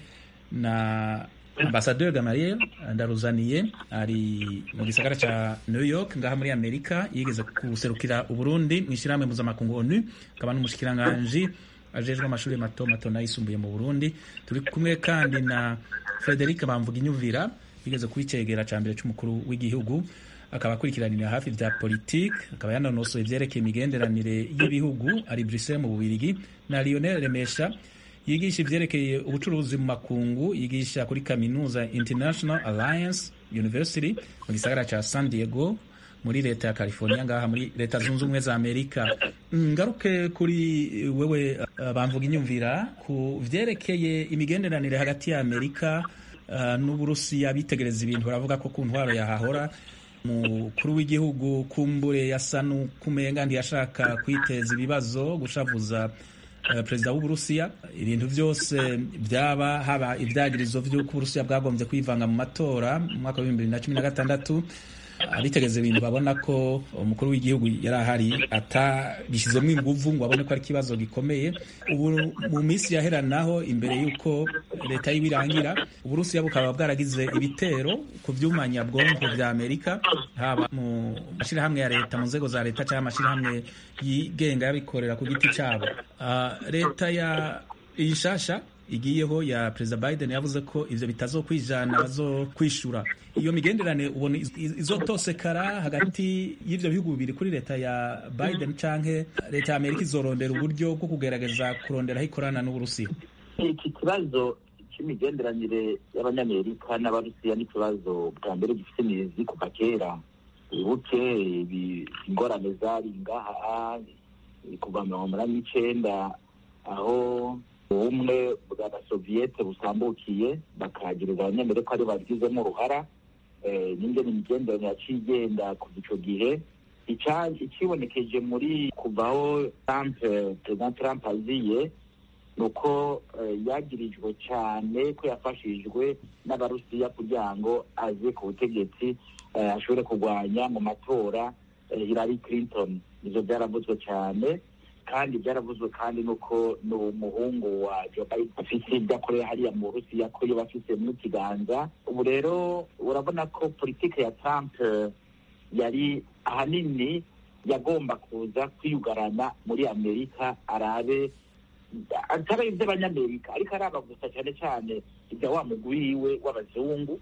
na Ambassadeur Gamaliel Ndaruzaniye, ari mu gisagara ca New York ngaha muri Amerika. Yigeze kuserukira Uburundi mu ishirahamwe mpuzamakungu ONU, akaba n'umushikiranganji ajejwe amashuri mato mato n'ayisumbuye mu Burundi. Turi kumwe kandi na Frederic Bamvuginyumvira, yigeze kwicegera ca mbere c'umukuru w'igihugu, akaba akurikiranira hafi vya politike, akaba yanonosoye ivyerekeye imigenderanire y'ibihugu, ari Bruxelles mu Bubirigi. Na Lionel Remesha, yigisha ivyerekeye ubucuruzi mu makungu, yigisha kuri Kaminuza International Alliance University mu gisagara ca San Diego muri leta ya California ngaha muri Leta Zunze Ubumwe za Amerika. Ngaruke kuri wewe uh, Bamvuginyumvira, ku vyerekeye imigenderanire hagati ya Amerika uh, n'Uburusiya. Bitegereza ibintu baravuga ko ku ntwaro yahahora mukuru w'igihugu kumbure yasa n'ukumenga ntiyashaka kwiteza ibibazo, gushavuza Uh, Perezida w'Uburusiya. Ibintu vyose byaba haba ivyagirizo vy'uko Uburusiya bwagombye kwivanga mu matora mu mwaka wa bibiri na cumi na gatandatu. Abitegeze ibintu babona ko umukuru w'igihugu yari ahari atabishizemo inguvu ngo abone ko ari ikibazo gikomeye. Ubu mu minsi yaheranaho imbere y'uko leta y'ibirangira, Uburusiya bukaba bwaragize ibitero ku vyumanya bwonko vya Amerika, haba mu mashirahamwe ya leta, mu nzego za leta cyangwa amashirahamwe yigenga yabikorera ku giti cyabo. Uh, leta ya inshasha igiyeho ya Perezida Biden yavuze ko ivyo bitazokwijana bazokwishura. Iyo migenderane ubona izotosekara hagati y'ivyo bihugu bibiri kuri leta ya Biden, canke leta ya Amerika izorondera uburyo bwo kugerageza kuronderaho ikorana n'Uburusiya? Iki kibazo c'imigenderanire y'Abanyamerika n'Abarusiya ni ikibazo bwa mbere gifite imizi kuva kera. Wibuke ingorane zari ngaha kuva mirongo umunani n'icenda aho ubumwe bw'Abasoviyete busambukiye bakagiriza Abanyamerika ari babigizemo uruhara. N'ingene imigenderanire yaciye igenda kuva ico gihe, ikibonekeje muri kuvaho Trump President Trump aziye ni uko yagirijwe cyane ko yafashijwe n'abarusiya kugira ngo aze ku butegetsi ashobore kurwanya mu matora Hillary Clinton. Ibyo byaravuzwe cyane, kandi byaravuzwe kandi nuko ni umuhungu wa Joe Biden afite ibyo akorera hariya mu Burusiya ko yo bafise mu kiganza. Ubu rero urabona ko politike ya Trump yari ahanini yagomba kuza kwiyugarana muri Amerika, arabe atari iby'abanyamerika ariko araba gusa cyane cyane ibya wa mugwi wiwe w'abazungu.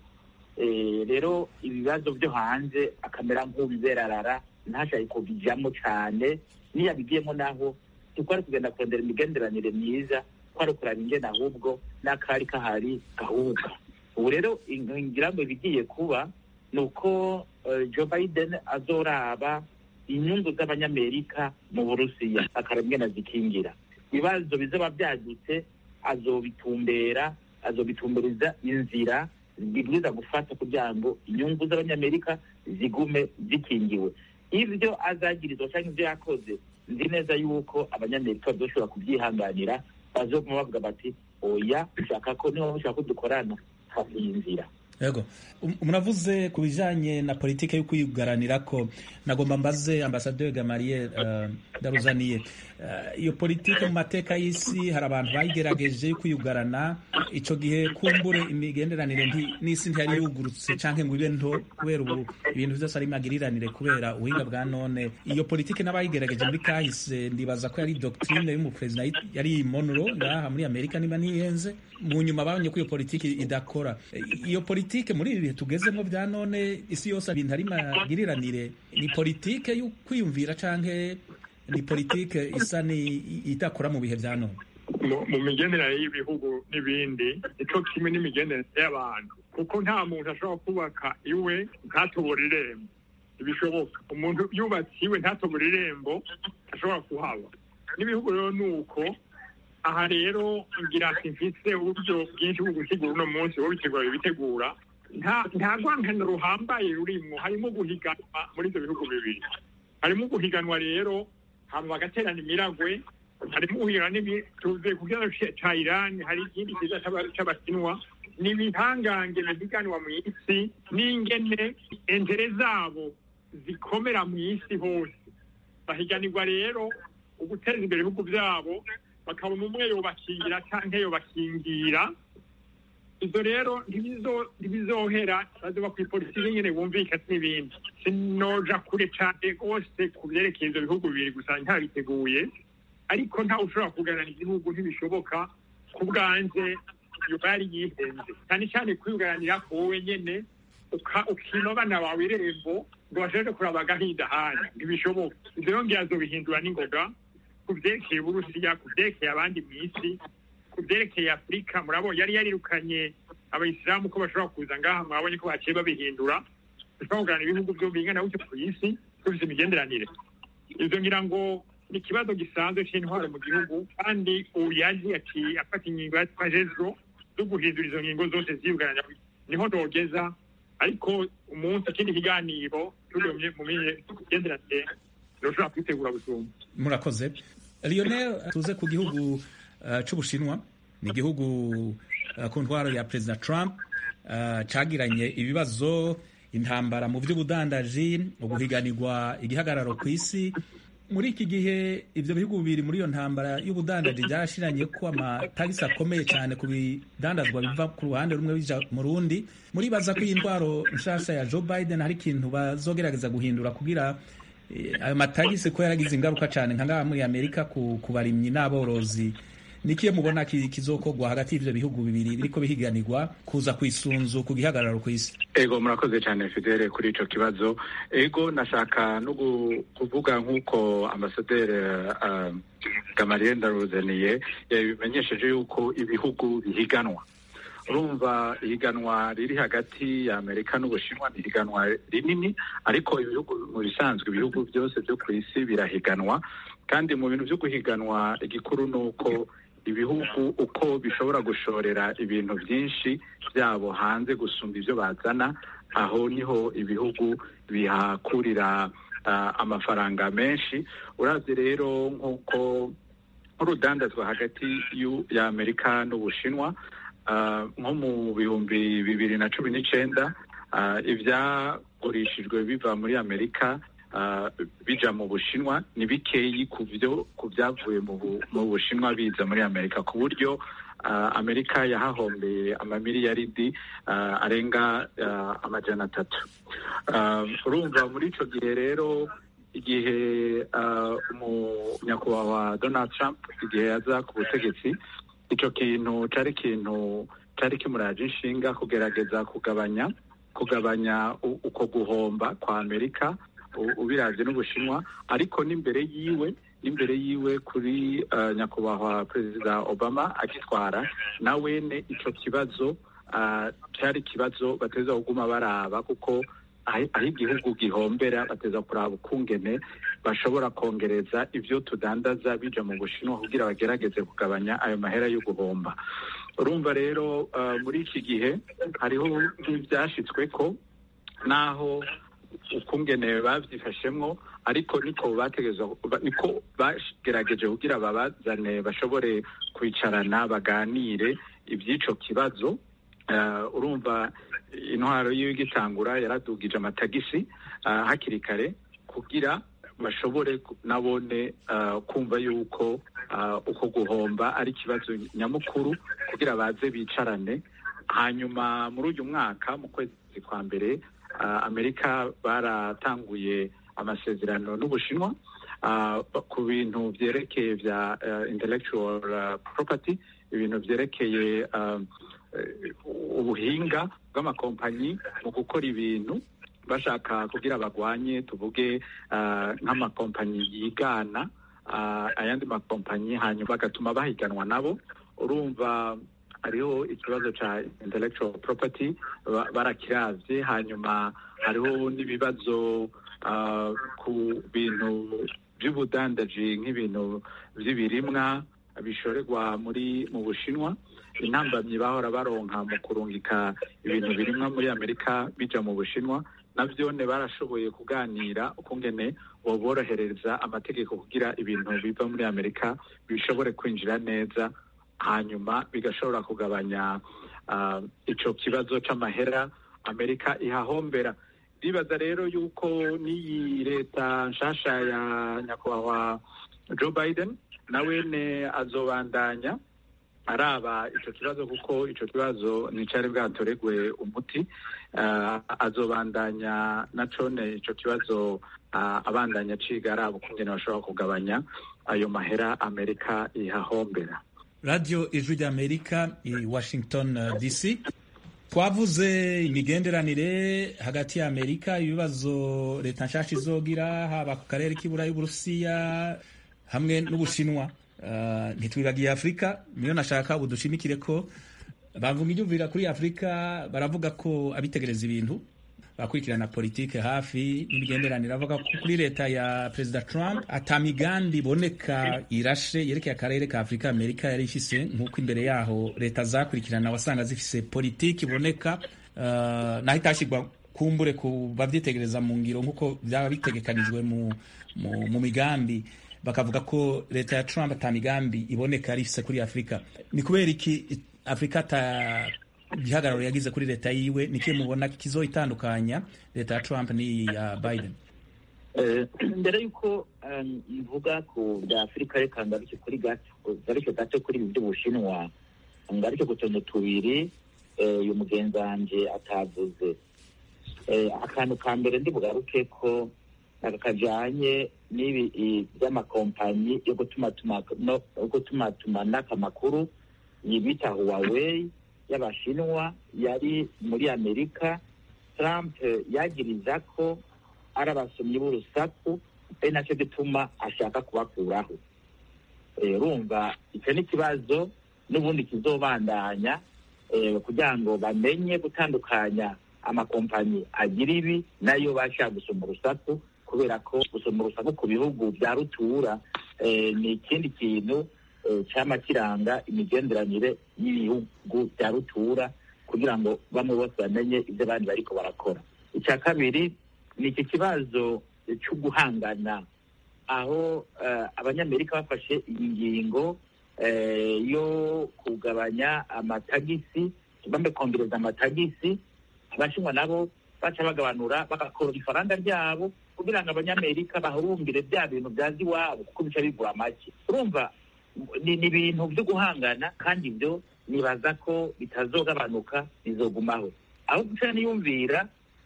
Rero ibibazo byo hanze akamera nk'ubiberarara, ntashaka kubijyamo cyane. Niyo abigiyemo naho twari kugenda kurondera imigenderanire myiza, twari kuraba ingene ahubwo n'akari kahari gahuka. Ubu rero ngira ngo ibigiye kuba ni uko Joe Biden azoraba inyungu z'abanyamerika mu Burusiya, akaraba ingene azikingira. Ibibazo bizaba byagutse azobitumbera azobitumbereza inzira bibwiza gufata kugira ngo inyungu z'abanyamerika zigume zikingiwe. Ibyo azagirizwa cyangwa ibyo yakoze, nzi neza yuko abanyamerika bazoshobora kubyihanganira, bazoguma bavuga bati oya, ushaka ko niho ushaka ko dukorana hafi y'inzira. Yego, muravuze ku bijanye na politike yo kwiyugaranira ko nagomba mbaze Ambassadeur Gamaliel uh, Ndaruzaniye, uh, iyo politike mu mateka y'isi hari abantu bayigerageje kwiyugarana, ico gihe kumbure imigenderanire n'isi ntiyari yugurutse canke ngo ibe nto kubera ubu ibintu byose ari magiriranire kubera ubuhinga bwa none. Iyo politike n'abayigerageje muri kahise ndibaza ko yari doctrine y'umupresident yari Monroe ngaha muri Amerika niba niyenze, mu nyuma babonye ko iyo politike idakora. Iyo politike muri ibi bihe tugezemo bya none isi yose ibintu ari magiriranire, ni politike yo kwiyumvira canke ni politike isa ni idakora mu bihe bya none? Mu migenderanire y'ibihugu n'ibindi icyo kimwe n'imigenderanire y'abantu, kuko nta muntu ashobora kubaka iwe ntatobora irembo. Ibishoboka umuntu yubatse iwe ntatobora irembo ashobora kuhaba. N'ibihugu rero ni uko. Aha rero ngira ati mfise uburyo bwinshi bwo gusigura uno munsi wo bitegura ibitegura, nta nta rwankano ruhambaye rurimwo, harimo guhiganwa muri ibyo bihugu bibiri. Harimo guhiganwa rero hama bagaterana imiragwe, harimo guhiganwa n'ibituze ku kibazo ca Iran, hari ikindi kiza c'abakinwa n'ibihangange bihiganwa mu isi, n'ingene entere zabo zikomera mu isi hose. Bahiganirwa rero uguteza imbere ibihugu byabo, bakabona umwe yobakingira canke yobakingira. Izo rero ntibizohera, bazoba kw'ipolitiki nyene bumvikana n'ibindi. Sinoja kure cane rwose ku vyerekeye ivyo bihugu bibiri gusa ntabiteguye, ariko ntawe ushobora kuganana igihugu, ntibishoboka. Ku bwanje yoba yari yihenze cyane cyane kwiyugaranira ko wowe nyene ukinobana bawe irembo ngo bashobore kuraba agahinda handi, ntibishoboka. Ivyo rero ngira azobihindura n'ingoga ku vyerekeye Uburusiya, ku vyerekeye abandi mw'isi, ku vyerekeye Afurika. Murabo yari yarirukanye abayisilamu ko bashobora kuza ngaha, mwabonye ko baciye babihindura, bashobora kuganira ibihugu vyo bingana gutyo ku isi tufise imigenderanire. Ivyo ngira ngo ni ikibazo gisanzwe c'intwaro mu gihugu, kandi ubu yaje ati afata ingingo yatwajejo zo guhindura izo ngingo zose ziyugaranya, niho dogeza. Ariko umunsi ikindi kiganiro tugomye mu migenderanire ndoshobora kwitegura gusumba. Murakoze. Lionel, tuze ku gihugu uh, c'Ubushinwa. Ni igihugu uh, ku ntwaro ya President Trump uh, cagiranye ibibazo, intambara mu vy'ubudandaji, uguhiganirwa igihagararo ku isi. Muri iki gihe ivyo bihugu bibiri muri iyo ntambara y'ubudandaji byarashiranye ko amatagisi akomeye cyane ku bidandazwa biva ku ruhande rumwe bija mu rundi. Muribaza ko iyi ndwaro nshasha ya Joe Biden hari ikintu bazogerageza guhindura kugira ayo matagisi ko yaragize ingaruka cyane nka ngaha muri Amerika ku barimyi n'aborozi? Nikiye mubona kizokogwa hagati y'ivyo bihugu bibiri biriko bihiganirwa kuza kwisunzu ku gihagararo ku isi? Ego, murakoze cyane Fidele kuri ico kibazo. Ego, nashaka no kuvuga nk'uko Ambassadeur uh, Gamaliel Ndaruzaniye yabimenyesheje yuko ibihugu bihiganwa. Urumva ihiganwa riri hagati ya Amerika n'Ubushinwa ni ihiganwa rinini, ariko ibihugu mu bisanzwe ibihugu byose byo ku isi birahiganwa. Kandi mu bintu byo guhiganwa igikuru nuko ibihugu uko bishobora gushorera ibintu byinshi byabo hanze gusumba ibyo bazana, aho niho ibihugu bihakurira uh, amafaranga menshi. Uravye rero nk'uko nk'urudandazwa hagati ya Amerika n'Ubushinwa nko mu bihumbi bibiri na cumi n'icenda ivyagurishijwe biva muri Amerika bija mu Bushinwa ni bikeyi kuvyo kuvyavuye mu Bushinwa biza muri Amerika, ku buryo Amerika yahahombeye amamiliyaridi arenga amajana atatu. Urumva muri ico gihe rero, igihe nyakubahwa Donald Trump igihe yaza ku butegetsi, ico kintu cari kintu cari kimuraje inshinga kugerageza kugabanya kugabanya uko guhomba kwa Amerika ubiravye n'Ubushinwa, ariko n'imbere yiwe n'imbere yiwe kuri uh, nyakubahwa Perezida Obama agitwara nawene ico kibazo cari uh, kibazo bateza kuguma baraba, kuko aho igihugu gihombera bateza kuraba ukungene bashobora kongereza ivyo tudandaza bija mu Bushinwa kugira bagerageze kugabanya ayo mahera yo guhomba. Urumva rero uh, muri iki gihe hariho ivyashitsweko naho ukungene bavyifashemwo, ariko niko bategeza niko bagerageje kugira babazane bashobore kwicarana baganire ivy'ico kibazo. Uh, urumva intwaro yiwe igitangura yaradugije amatagisi uh, hakiri kare kugira bashobore nabone uh, kumva yuko uh, uko guhomba ari kibazo nyamukuru kugira baze bicarane. Hanyuma muri uyu mwaka mu kwezi kwa mbere uh, Amerika baratanguye amasezerano n'Ubushinwa uh, ku bintu vyerekeye vya uh, intellectual uh, property, ibintu vyerekeye uh, ubuhinga bw'amakompanyi mu gukora ibintu bashaka kugira bagwanye tuvuge uh, nk'amakompanyi yigana uh, ayandi makompanyi, hanyuma bagatuma bahiganwa nabo. Urumva hariho ikibazo ca intellectual property barakiravye, hanyuma hariho n'ibibazo uh, ku bintu vy'ubudandaji nk'ibintu vy'ibirimwa bishorerwa muri mu Bushinwa. Intambamyi bahora baronka mu kurungika ibintu birimwa muri Amerika bija mu Bushinwa, navyone barashoboye kuganira ukungene boborohereza amategeko kugira ibintu biva muri Amerika bishobore kwinjira neza, hanyuma bigashobora kugabanya uh, ico kibazo c'amahera Amerika ihahombera. Ndibaza rero yuko n'iyi leta nshasha ya nyakubahwa Joe Biden nawene azobandanya araba ico kibazo, kuko ico kibazo nicari bwatoregwe umuti. Uh, azobandanya nacone ico kibazo uh, abandanya ciga araba ukungene bashobora kugabanya ayo mahera Amerika ihahombera. Radio Ijwi ry'Amerika i Washington uh, D C. Twavuze imigenderanire hagati ya Amerika, ibibazo leta nshasha izogira haba ku karere k'Iburayi y'Uburusiya hamwe n'Ubushinwa. Uh, ntitwibagiye Afrika, niyo nashaka ubu dushimikire ko bavuga ibyumvira kuri Afrika. Baravuga ko abitegereza ibintu bakurikirana politike hafi n'imigenderanire, avuga ko kuri leta ya Perezida Trump atamigambi iboneka irashe yerekeye akarere ka Afrika Amerika yari ifise, nk'uko imbere yaho leta zakurikirana wasanga zifise politike iboneka uh, naho itashigwa kumbure ku bavyitegereza mu ngiro nk'uko byaba bitegekanijwe mu, mu, mu migambi. Bakavuga ko leta ya Trump ata migambi iboneka yari ifise kuri Afrika. Ni kubera iki Afrika ata gihagararo yagize kuri leta yiwe? Nikiye mubona kizoitandukanya leta ya Trump ni ya uh, Biden? Eh, mbere yuko mvuga ku bya Afrika reka ngaruke kuri gato ngaruke gato kuri ibyo Bushinwa, ngaruke ku tuntu tubiri uyu mugenzanje atavuze. Eh, akantu ka mbere ndi bugaruke ko nakajanye n'ibi by'amakompanyi yo gutuma tuma no gutuma tumanaka makuru yibita Huawei y'Abashinwa yari muri Amerika. Trump yagiriza ko ari abasomyi b'urusaku, ari nacyo gituma ashaka kubakuraho. Urumva icyo ni ikibazo n'ubundi kizobandanya kugira ngo bamenye gutandukanya amakompanyi agira ibi nayo bashaka gusoma urusaku, kubera ko gusoma urusaku ku bihugu bya rutura ni ikindi kintu cyama kiranga imigenderanire y'ibihugu bya rutura, kugira ngo bamwe bose bamenye ibyo abandi bariko barakora. Icya kabiri ni iki kibazo cyo guhangana aho uh, abanyamerika bafashe ingingo uh, yo kugabanya amatagisi bambe kongereza amatagisi abashinwa nabo baca bagabanura bagakora ifaranga ryabo kugira ngo abanyamerika bahurumbire bya bintu byazi iwabo kuko bica bigura make. Urumva ni ibintu byo guhangana kandi ibyo nibaza ko bitazogabanuka bizogumaho. Aho guca niyumvira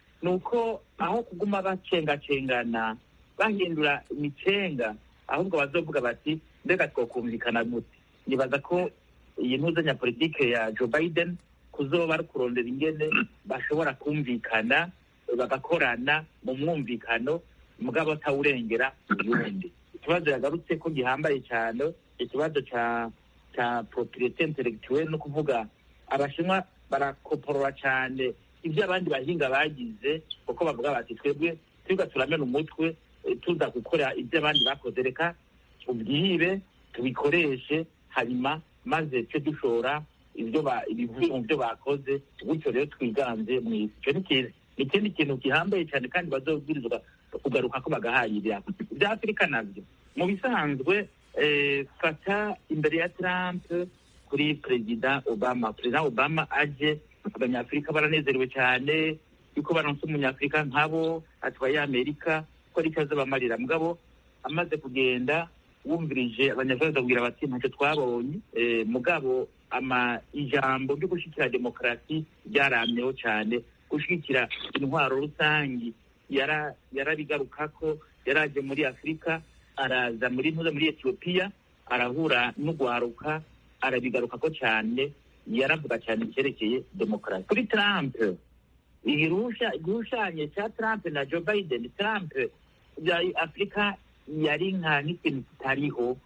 nuko aho kuguma bacengacengana bahindura imicenga ahubwo bazovuga bati mbega twokumvikana gute. Nibaza ko iyi ntuzanya politike ya Joe Biden kuzoba ari kurondera ingene bashobora kumvikana bagakorana mu mwumvikano mugabo atawurengera uyundi. Ikibazo yagarutse ko gihambaye cyane ikibazo ca ca propriété intellectuelle no kuvuga abashinwa barakoporora cyane ibyo abandi bahinga bagize kuko bavuga bati twebwe twiga turamena umutwe tuza gukora ibyo abandi bakoze reka ubwibe tubikoreshe hanyuma maze twe dushora ibyo ba ibivuga byo bakoze gutyo rero twiganze mu isi. Cyo ni ikindi kintu gihambaye cyane kandi bazobwirizwa kugaruka ko bagahayirira bya Afrika nabyo mu bisanzwe eh, fata imbere ya Trump kuri President Obama. President Obama aje abanyafrika baranezerewe cyane yuko baronse umunyafrika nkabo atwaye Amerika ko ari cyaza bamarira mugabo amaze kugenda wumvirije abanyafrika babwira bati ntacyo twabonye eh, mugabo ama ijambo ryo gushikira demokrasi ryaramyeho cyane gushikira intwaro rusangi yara yarabigarukako yaraje muri Afrika araza muri ntuza muri Ethiopia arahura n'ugwaruka arabigarukako cyane yaravuga cyane cyerekeye demokrasi. Kuri Trump igirusha igrushanye cya Trump na Joe Biden, Trump ya Afrika yari nka n'ikintu kitariho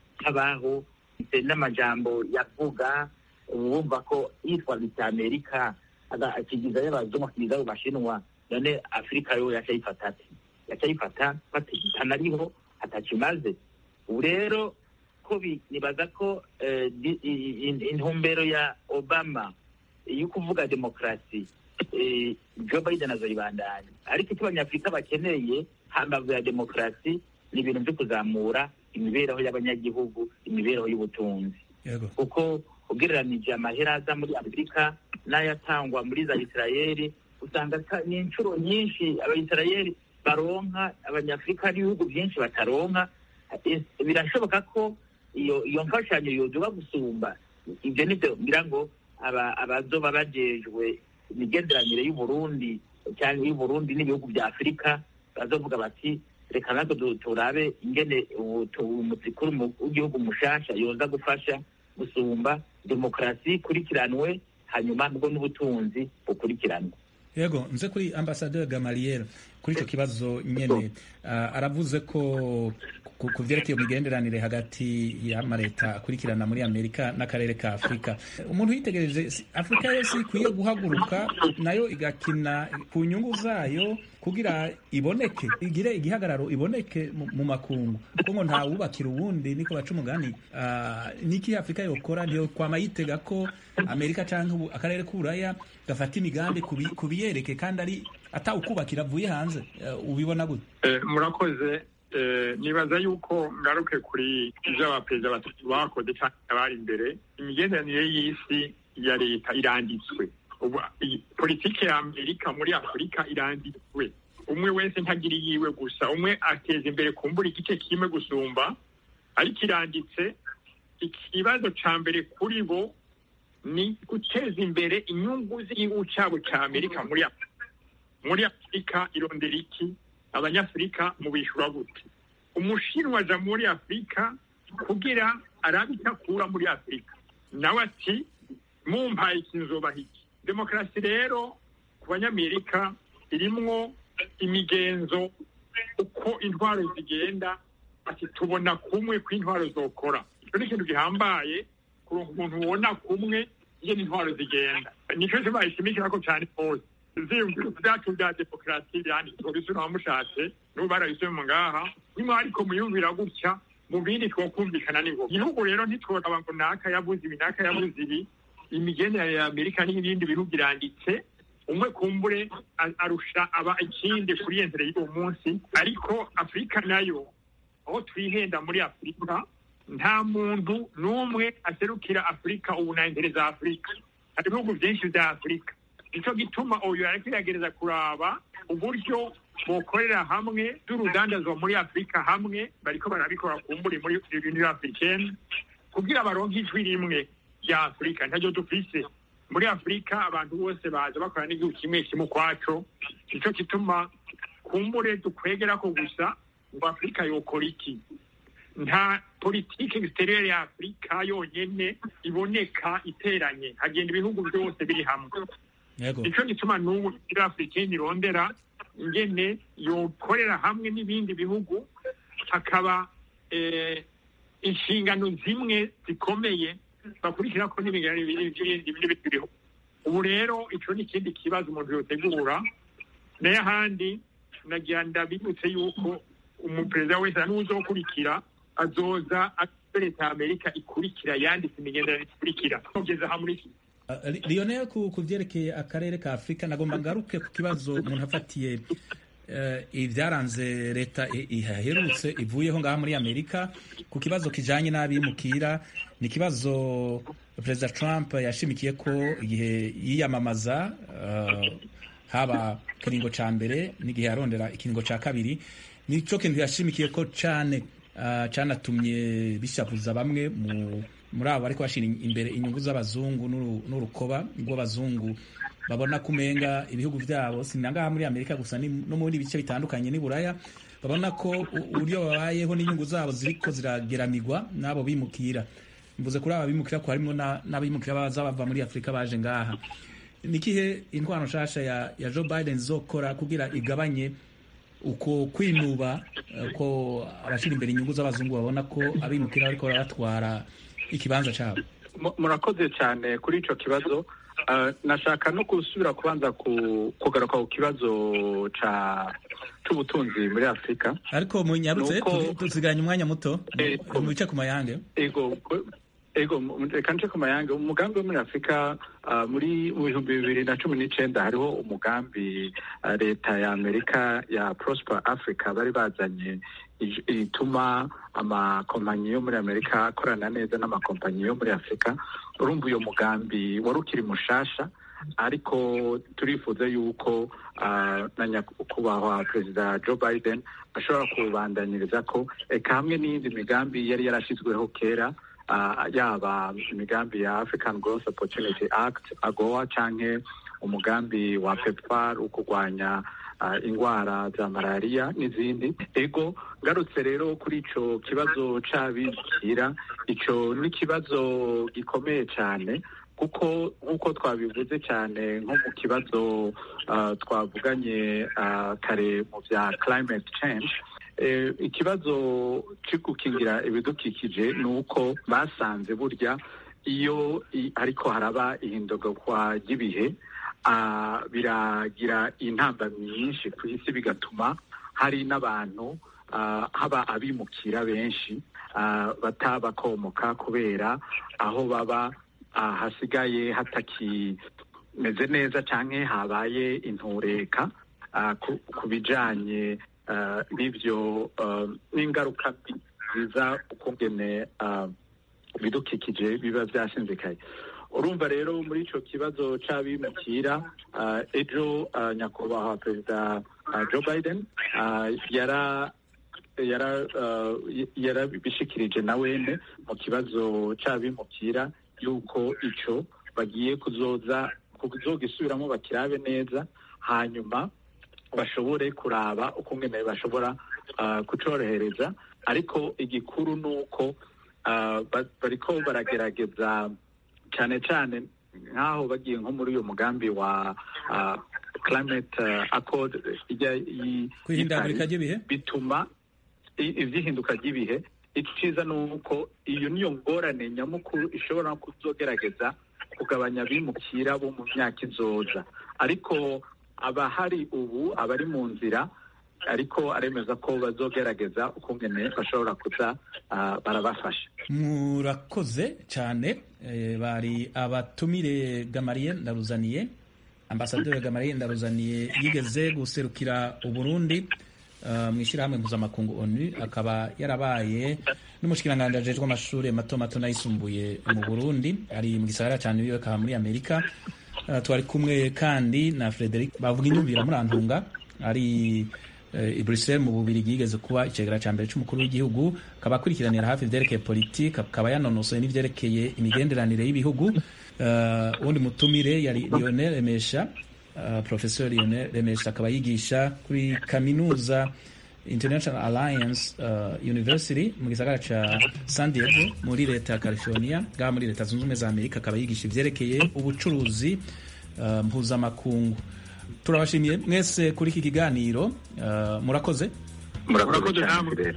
habaho n'amajambo yavuga wumva ko yitwa bita Amerika aga akigiza y'abazungu akigiza y'abashinwa none Afrika yo yacayifata ati yacayifata batigitana ariho atakimaze. Ubu rero ko nibaza ko uh, intumbero ya Obama yo kuvuga demokrasi uh, Joe Biden azoyibandanya ariko icyo abanyafrika bakeneye hambavu ya demokrasi ni ibintu byo kuzamura imibereho y'abanyagihugu imibereho y'ubutunzi kuko ugereranije amahera aza muri Amerika n'ayatangwa muri za Israeli usanga ni inshuro nyinshi abayisirayeli baronka abanyafrika n'ibihugu byinshi bataronka. Birashoboka ko iyo iyo mfashanyo yoduba gusumba ibyo nibyo ngira ngo aba abazoba bajejwe imigenderanire y'u Burundi cyangwa y'u Burundi n'ibihugu bya Afrika bazovuga bati reka natwe turabe ingene umutikuru w'igihugu mushasha yoza gufasha gusumba demokrasi kurikiranwe hanyuma nubwo n'ubutunzi bukurikiranwe. Yego nze kuri Ambassadeur Gamaliel kuri icyo kibazo nyene uh, aravuze ko ku vyerekeye imigenderanire hagati y'amareta akurikirana muri Amerika n'akarere ka Afrika. Umuntu yitegereje Afrika yose ikwiye guhaguruka nayo igakina ku nyungu zayo kugira iboneke igire igihagararo iboneke mu makungu kuko ngo nta wubakira uwundi niko baca umugani. Uh, niki Afrika yokora niyo kwama yitega ko Amerika canke akarere k'Uburaya gafata imigambi kubiyereke kandi ari atawukubakira avuye hanze. Uh, ubibona gute? Eh, murakoze. Eh, nibaza yuko ngaruke kuri ivyo abaperezida batatu bakoze cyane abari imbere. Imigenderanire y'isi ya leta iranditswe. Politike ya Amerika muri Afrika iranditswe. Umwe wese ntagira yiwe gusa, umwe ateza imbere kumbura igice kimwe gusumba, ariko iranditse. Ikibazo ca mbere kuri bo ni guteza imbere inyungu z'igihugu cyabo cya Amerika muri Afrika. Muri Afrika irondera iki? Abanyafrika mu bishura gute? Umushinwa aja muri Afrika kugira arabitakura muri Afrika nawe ati mumpaye ikinzoba hiki. Demokrasi rero ku banyamerika irimwo imigenzo uko intwaro zigenda ati tubona kumwe ko intwaro zokora. Icyo ni ikintu gihambaye kuronka umuntu ubona kumwe iyo intwaro zigenda. Nicyo cyo bayishimikira ko cyane hose ziyumvira byacu bya demokrasi yani polisi n'amushatse no barabisema ngaha nimwe ariko muyumvira gutya mu bindi twokumvikana ningo igihugu rero ntitwora ngo naka yabuze ibinaka yabuze ibi. Imigenderanire ya Amerika n'ibindi bihugu iranditse umwe kumbure arusha aba ikindi kuri entere y'uwo munsi ariko Afrika nayo aho twihenda muri afurika nta muntu n'umwe aserukira afurika ubu na imbere za afurika. hari ibihugu byinshi bya afurika, nicyo gituma uyu ariko iragereza kuraba uburyo bokorera hamwe by'urudandazwa muri afurika hamwe, bariko barabikora kumburi muri union africaine kugira baronke ijwi rimwe rya afurika. ntaryo dufise muri afurika, abantu bose baza bakora n'igihugu kimwe kimwe ukwaco, nicyo gituma kumbure dukwegera ko gusa ngo afurika yokora iki. nta politike exterieur ya afurika yonyene iboneka iteranye, hagenda ibihugu byose biri hamwe. nicyo gituma n'ubu union africaine irondera ingene yokorera hamwe n'ibindi bihugu, hakaba eh, inshingano zimwe zikomeye bakurikira ko n'imigenzo y'ibindi bihugu. ubu rero ico ni ikindi kibazo umuntu yotegura. nayo ahandi nagira ndabibutse yuko umuperezida wese n'uzokurikira azoza leta ya Amerika ikurikira yanditse imigenderanire ikurikira kugeza hamwe. Uh, Lionel, ku kuvyerekeye akarere ka Afrika nagomba ngaruke ku kibazo umuntu afatiye uh, ivyaranze leta ihaherutse ivuyeho ngaha muri Amerika ku kibazo kijanye n'abimukira. ni kibazo Perezida Trump yashimikiye ko igihe yiyamamaza, uh, haba kiringo ca mbere n'igihe yarondera ikiringo ca kabiri, nico kintu yashimikiye ko cane uh, canatumye bishavuza bamwe mu muri abo ariko bashira imbere inyungu z'abazungu n'urukoba rw'abazungu babona kumenga ibihugu vyabo sinangaha muri Amerika gusa no muri bice bitandukanye ni Buraya, babona ko uburyo babayeho n'inyungu zabo ziriko zirageramigwa n'abo bimukira. mvuze kuri aba bimukira ko harimo n'abimukira baza bava muri Afrika baje ngaha. nikihe intwaro nshasha ya, ya Joe Biden zokora kugira igabanye uko kwinuba ko abashira imbere inyungu z'abazungu babona ko abimukira bariko baratwara ikibanza cyabo? Murakoze cyane kuri ico kibazo. Uh, nashaka no gusubira kubanza kugaruka ku kibazo ca c'ubutunzi muri Afrika, ariko mu nyarutse tuziganya umwanya muto mu bice ku mayange. Ego ego reka nce ku mayange. umugambi wo muri Afrika uh, muri mu bihumbi bibiri na cumi n'icenda hariho umugambi uh, leta ya Amerika ya Prosper Africa bari bazanye ituma amakompanyi yo muri Amerika akorana neza n'amakompanyi yo muri Afrika. urumva uyo mugambi wari ukiri mushasha, ariko turifuza yuko uh, na nyakubahwa Perezida Joe Biden ashobora kubandanyiriza ko eka hamwe n'iyindi migambi yari yarashizweho kera, uh, yaba imigambi ya African Growth Opportunity Act AGOA canke umugambi wa PEPFAR ukugwanya Uh, ingwara za malaria n'izindi. Ego ngarutse rero kuri ico kibazo c'abimukira, ico ni kibazo gikomeye cyane kuko nk'uko twabivuze cyane nko mu kibazo uh, twavuganye uh, kare mu vya climate change. E, ikibazo c'igukingira ibidukikije ni uko basanze burya iyo ariko haraba ihindurwa ry'ibihe Uh, biragira intambamyi nyinshi ku isi, bigatuma hari n'abantu uh, haba abimukira benshi uh, batabakomoka kubera aho baba uh, hasigaye hatakimeze neza canke habaye intureka uh, ku, ku bijanye uh, n'ivyo uh, n'ingaruka mbi ziza ukungene uh, bidukikije biba vyasinzikaye. urumva rero muri ico kibazo c'abimukira uh, ejo uh, nyakubahwa Perezida uh, Joe Biden uh, yara yara uh, yarabishikirije na wene mu kibazo c'abimukira yuko ico bagiye kuzoza kuzogisubiramo bakirabe neza, hanyuma bashobore kuraba ukungene bashobora uh, kucorohereza. ariko igikuru nuko uh, bariko baragerageza cyane cyane nk'aho bagiye nko muri uyu mugambi wa uh, climate uh, accord ijya kwihindagurika ry'ibihe, bituma ivyihinduka ry'ibihe. iciza nuko iyo niyo ngorane nyamukuru ishobora kuzogerageza kugabanya abimukira bo mu myaka izoza, ariko abahari ubu abari mu nzira ariko aremeza ko bazogerageza ukungene bashobora kuza uh, barabafasha. Murakoze cyane. E, bari abatumire Gamaliel Ndaruzaniye, Ambasaderi Gamaliel Ndaruzaniye yigeze guserukira Uburundi uh, mu ishyirahamwe mpuzamakungu onu, akaba yarabaye n'umushikiranganji ajejwe amashuri mato mato n'ayisumbuye mu Burundi, ari mu gisagara ca New York muri Amerika. Uh, twari kumwe kandi na Frederic bavuga inyumvira murantunga, ari uh, i Bruxelles mu Bubirigi, yigeze kuba icegera ca mbere c'umukuru w'igihugu, akaba akurikiranira hafi ivyerekeye politike, akaba yanonosoye n'ivyerekeye imigenderanire y'ibihugu. Uh, undi mutumire yari Lionel Remesha, uh, Professor Lionel Remesha akaba yigisha kuri kaminuza International Alliance uh, University mu gisagara ca San Diego muri leta ya California, ga muri leta zunze ubumwe za Amerika, akaba yigisha ivyerekeye ubucuruzi uh, mpuzamakungu. Turabashimiye mwese kuri iki kiganiro, uh, murakoze murakoze namwe.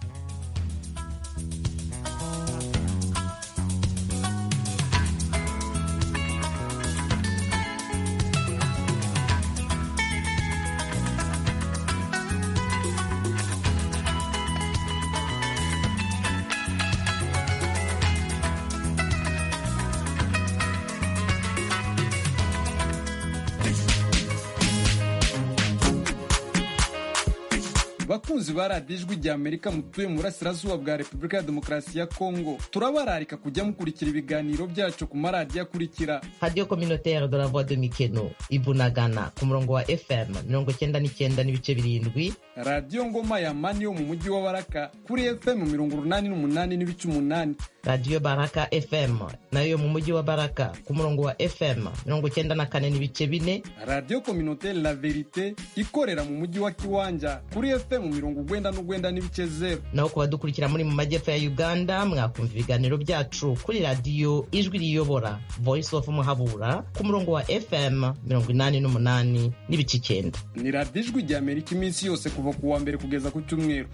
Bakunzi ba radiyo ijwi rya Amerika mutuye mu burasirazuba bwa Repubulika ya Demokarasi ya Kongo, turabararika kujya mukurikira ibiganiro byacu ku maradiyo akurikira: Radio Communautaire de la Voix de Mikeno Ibunagana ku murongo wa F M mirongo icyenda n'icyenda n'ibice birindwi, Radio Ngoma ya Mani yo mu mujyi wa Baraka kuri F M mirongo urunani n'umunani n'ibice umunani, Radio Baraka F M nayo mu mujyi wa Baraka ku murongo wa F M mirongo icyenda na kane n'ibice bine, Radio Communautaire La Verite ikorera mu mujyi wa Kiwanja kuri F M mirongo ugwenda n'ugwenda n'ibice zero. Naho kuba dukurikira muri mu majyepfo ya Uganda, mwakumva ibiganiro byacu kuri Radio Ijwi Riyobora Voice of Muhabura ku murongo wa F M mirongo inani n'umunani n'ibice icyenda. Ni Radio Ijwi rya Amerika iminsi yose kuva ku wa mbere kugeza ku cyumweru.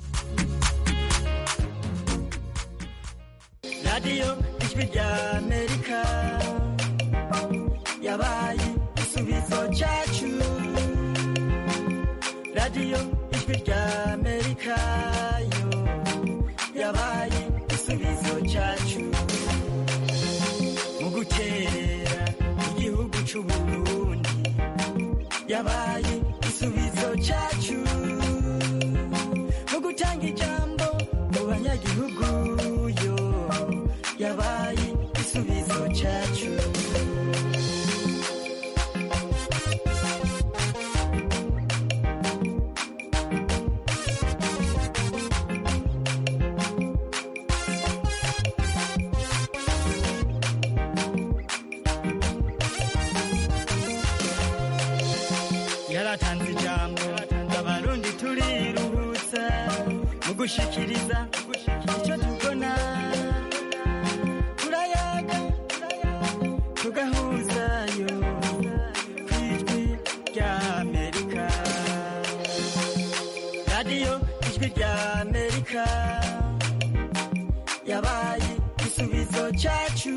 Radio Ijwi rya Amerika yabaye igisubizo cyacu. Radio Ijwi rya Amerika yo yabaye igisubizo cyacu mu gukerera igihugu cy'u Burundi, yabaye igisubizo cyacu mu gutanga ijambo mu banyagihugu yo yabaye igisubizo cyacu. Yaratanze ijambo abarundi turiruhutsa mu gushikiriza icyo tubona, turayaga tugahuzayo ku ijwi rya Amerika. Radio Ijwi rya Amerika yabaye igisubizo cyacu.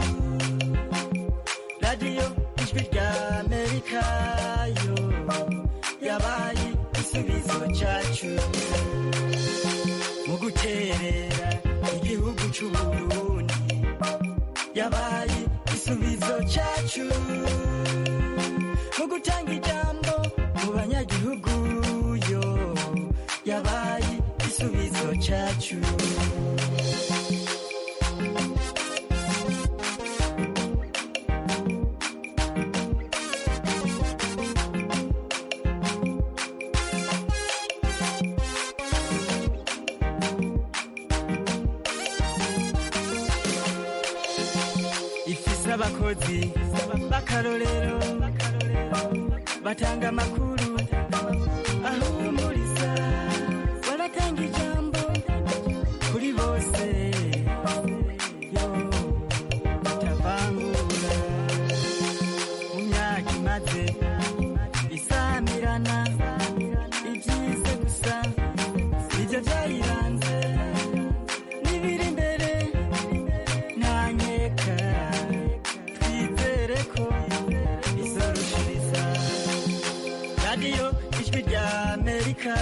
Radio Ijwi rya Amerika yo yabaye igisubizo cyacu mu guterera igihugu cy'u Burundi, yabaye igisubizo cyacu mu gutanga ijambo mu banyagihugu yo yabaye igisubizo cyacu. Abakozi bakarorero batanga amakuru ahumuriza, baratanga ijambo kuri bose yo batavangura. Mu myaka imaze isamirana ibyize gusa ibyo byayiranze, n'ibiri imbere nta nkeka Radio Ijwi rya Amerika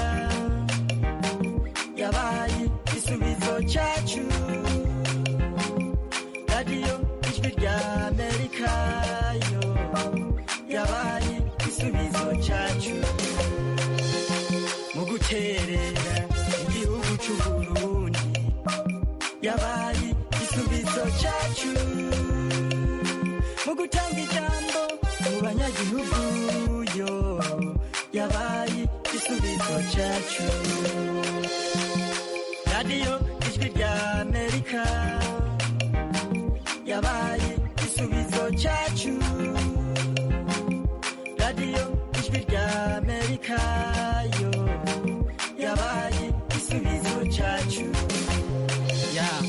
yabaye igisubizo cyacu. Radio Ijwi rya Amerika yo yabaye igisubizo cyacu mu guterera yabaye igisubizo cyacu mu gutanga ijambo mu banyagihugu yo yabaye igisubizo cyacu. radiyo ijwi rya amerika yabaye igisubizo cyacu. radiyo ijwi rya amerika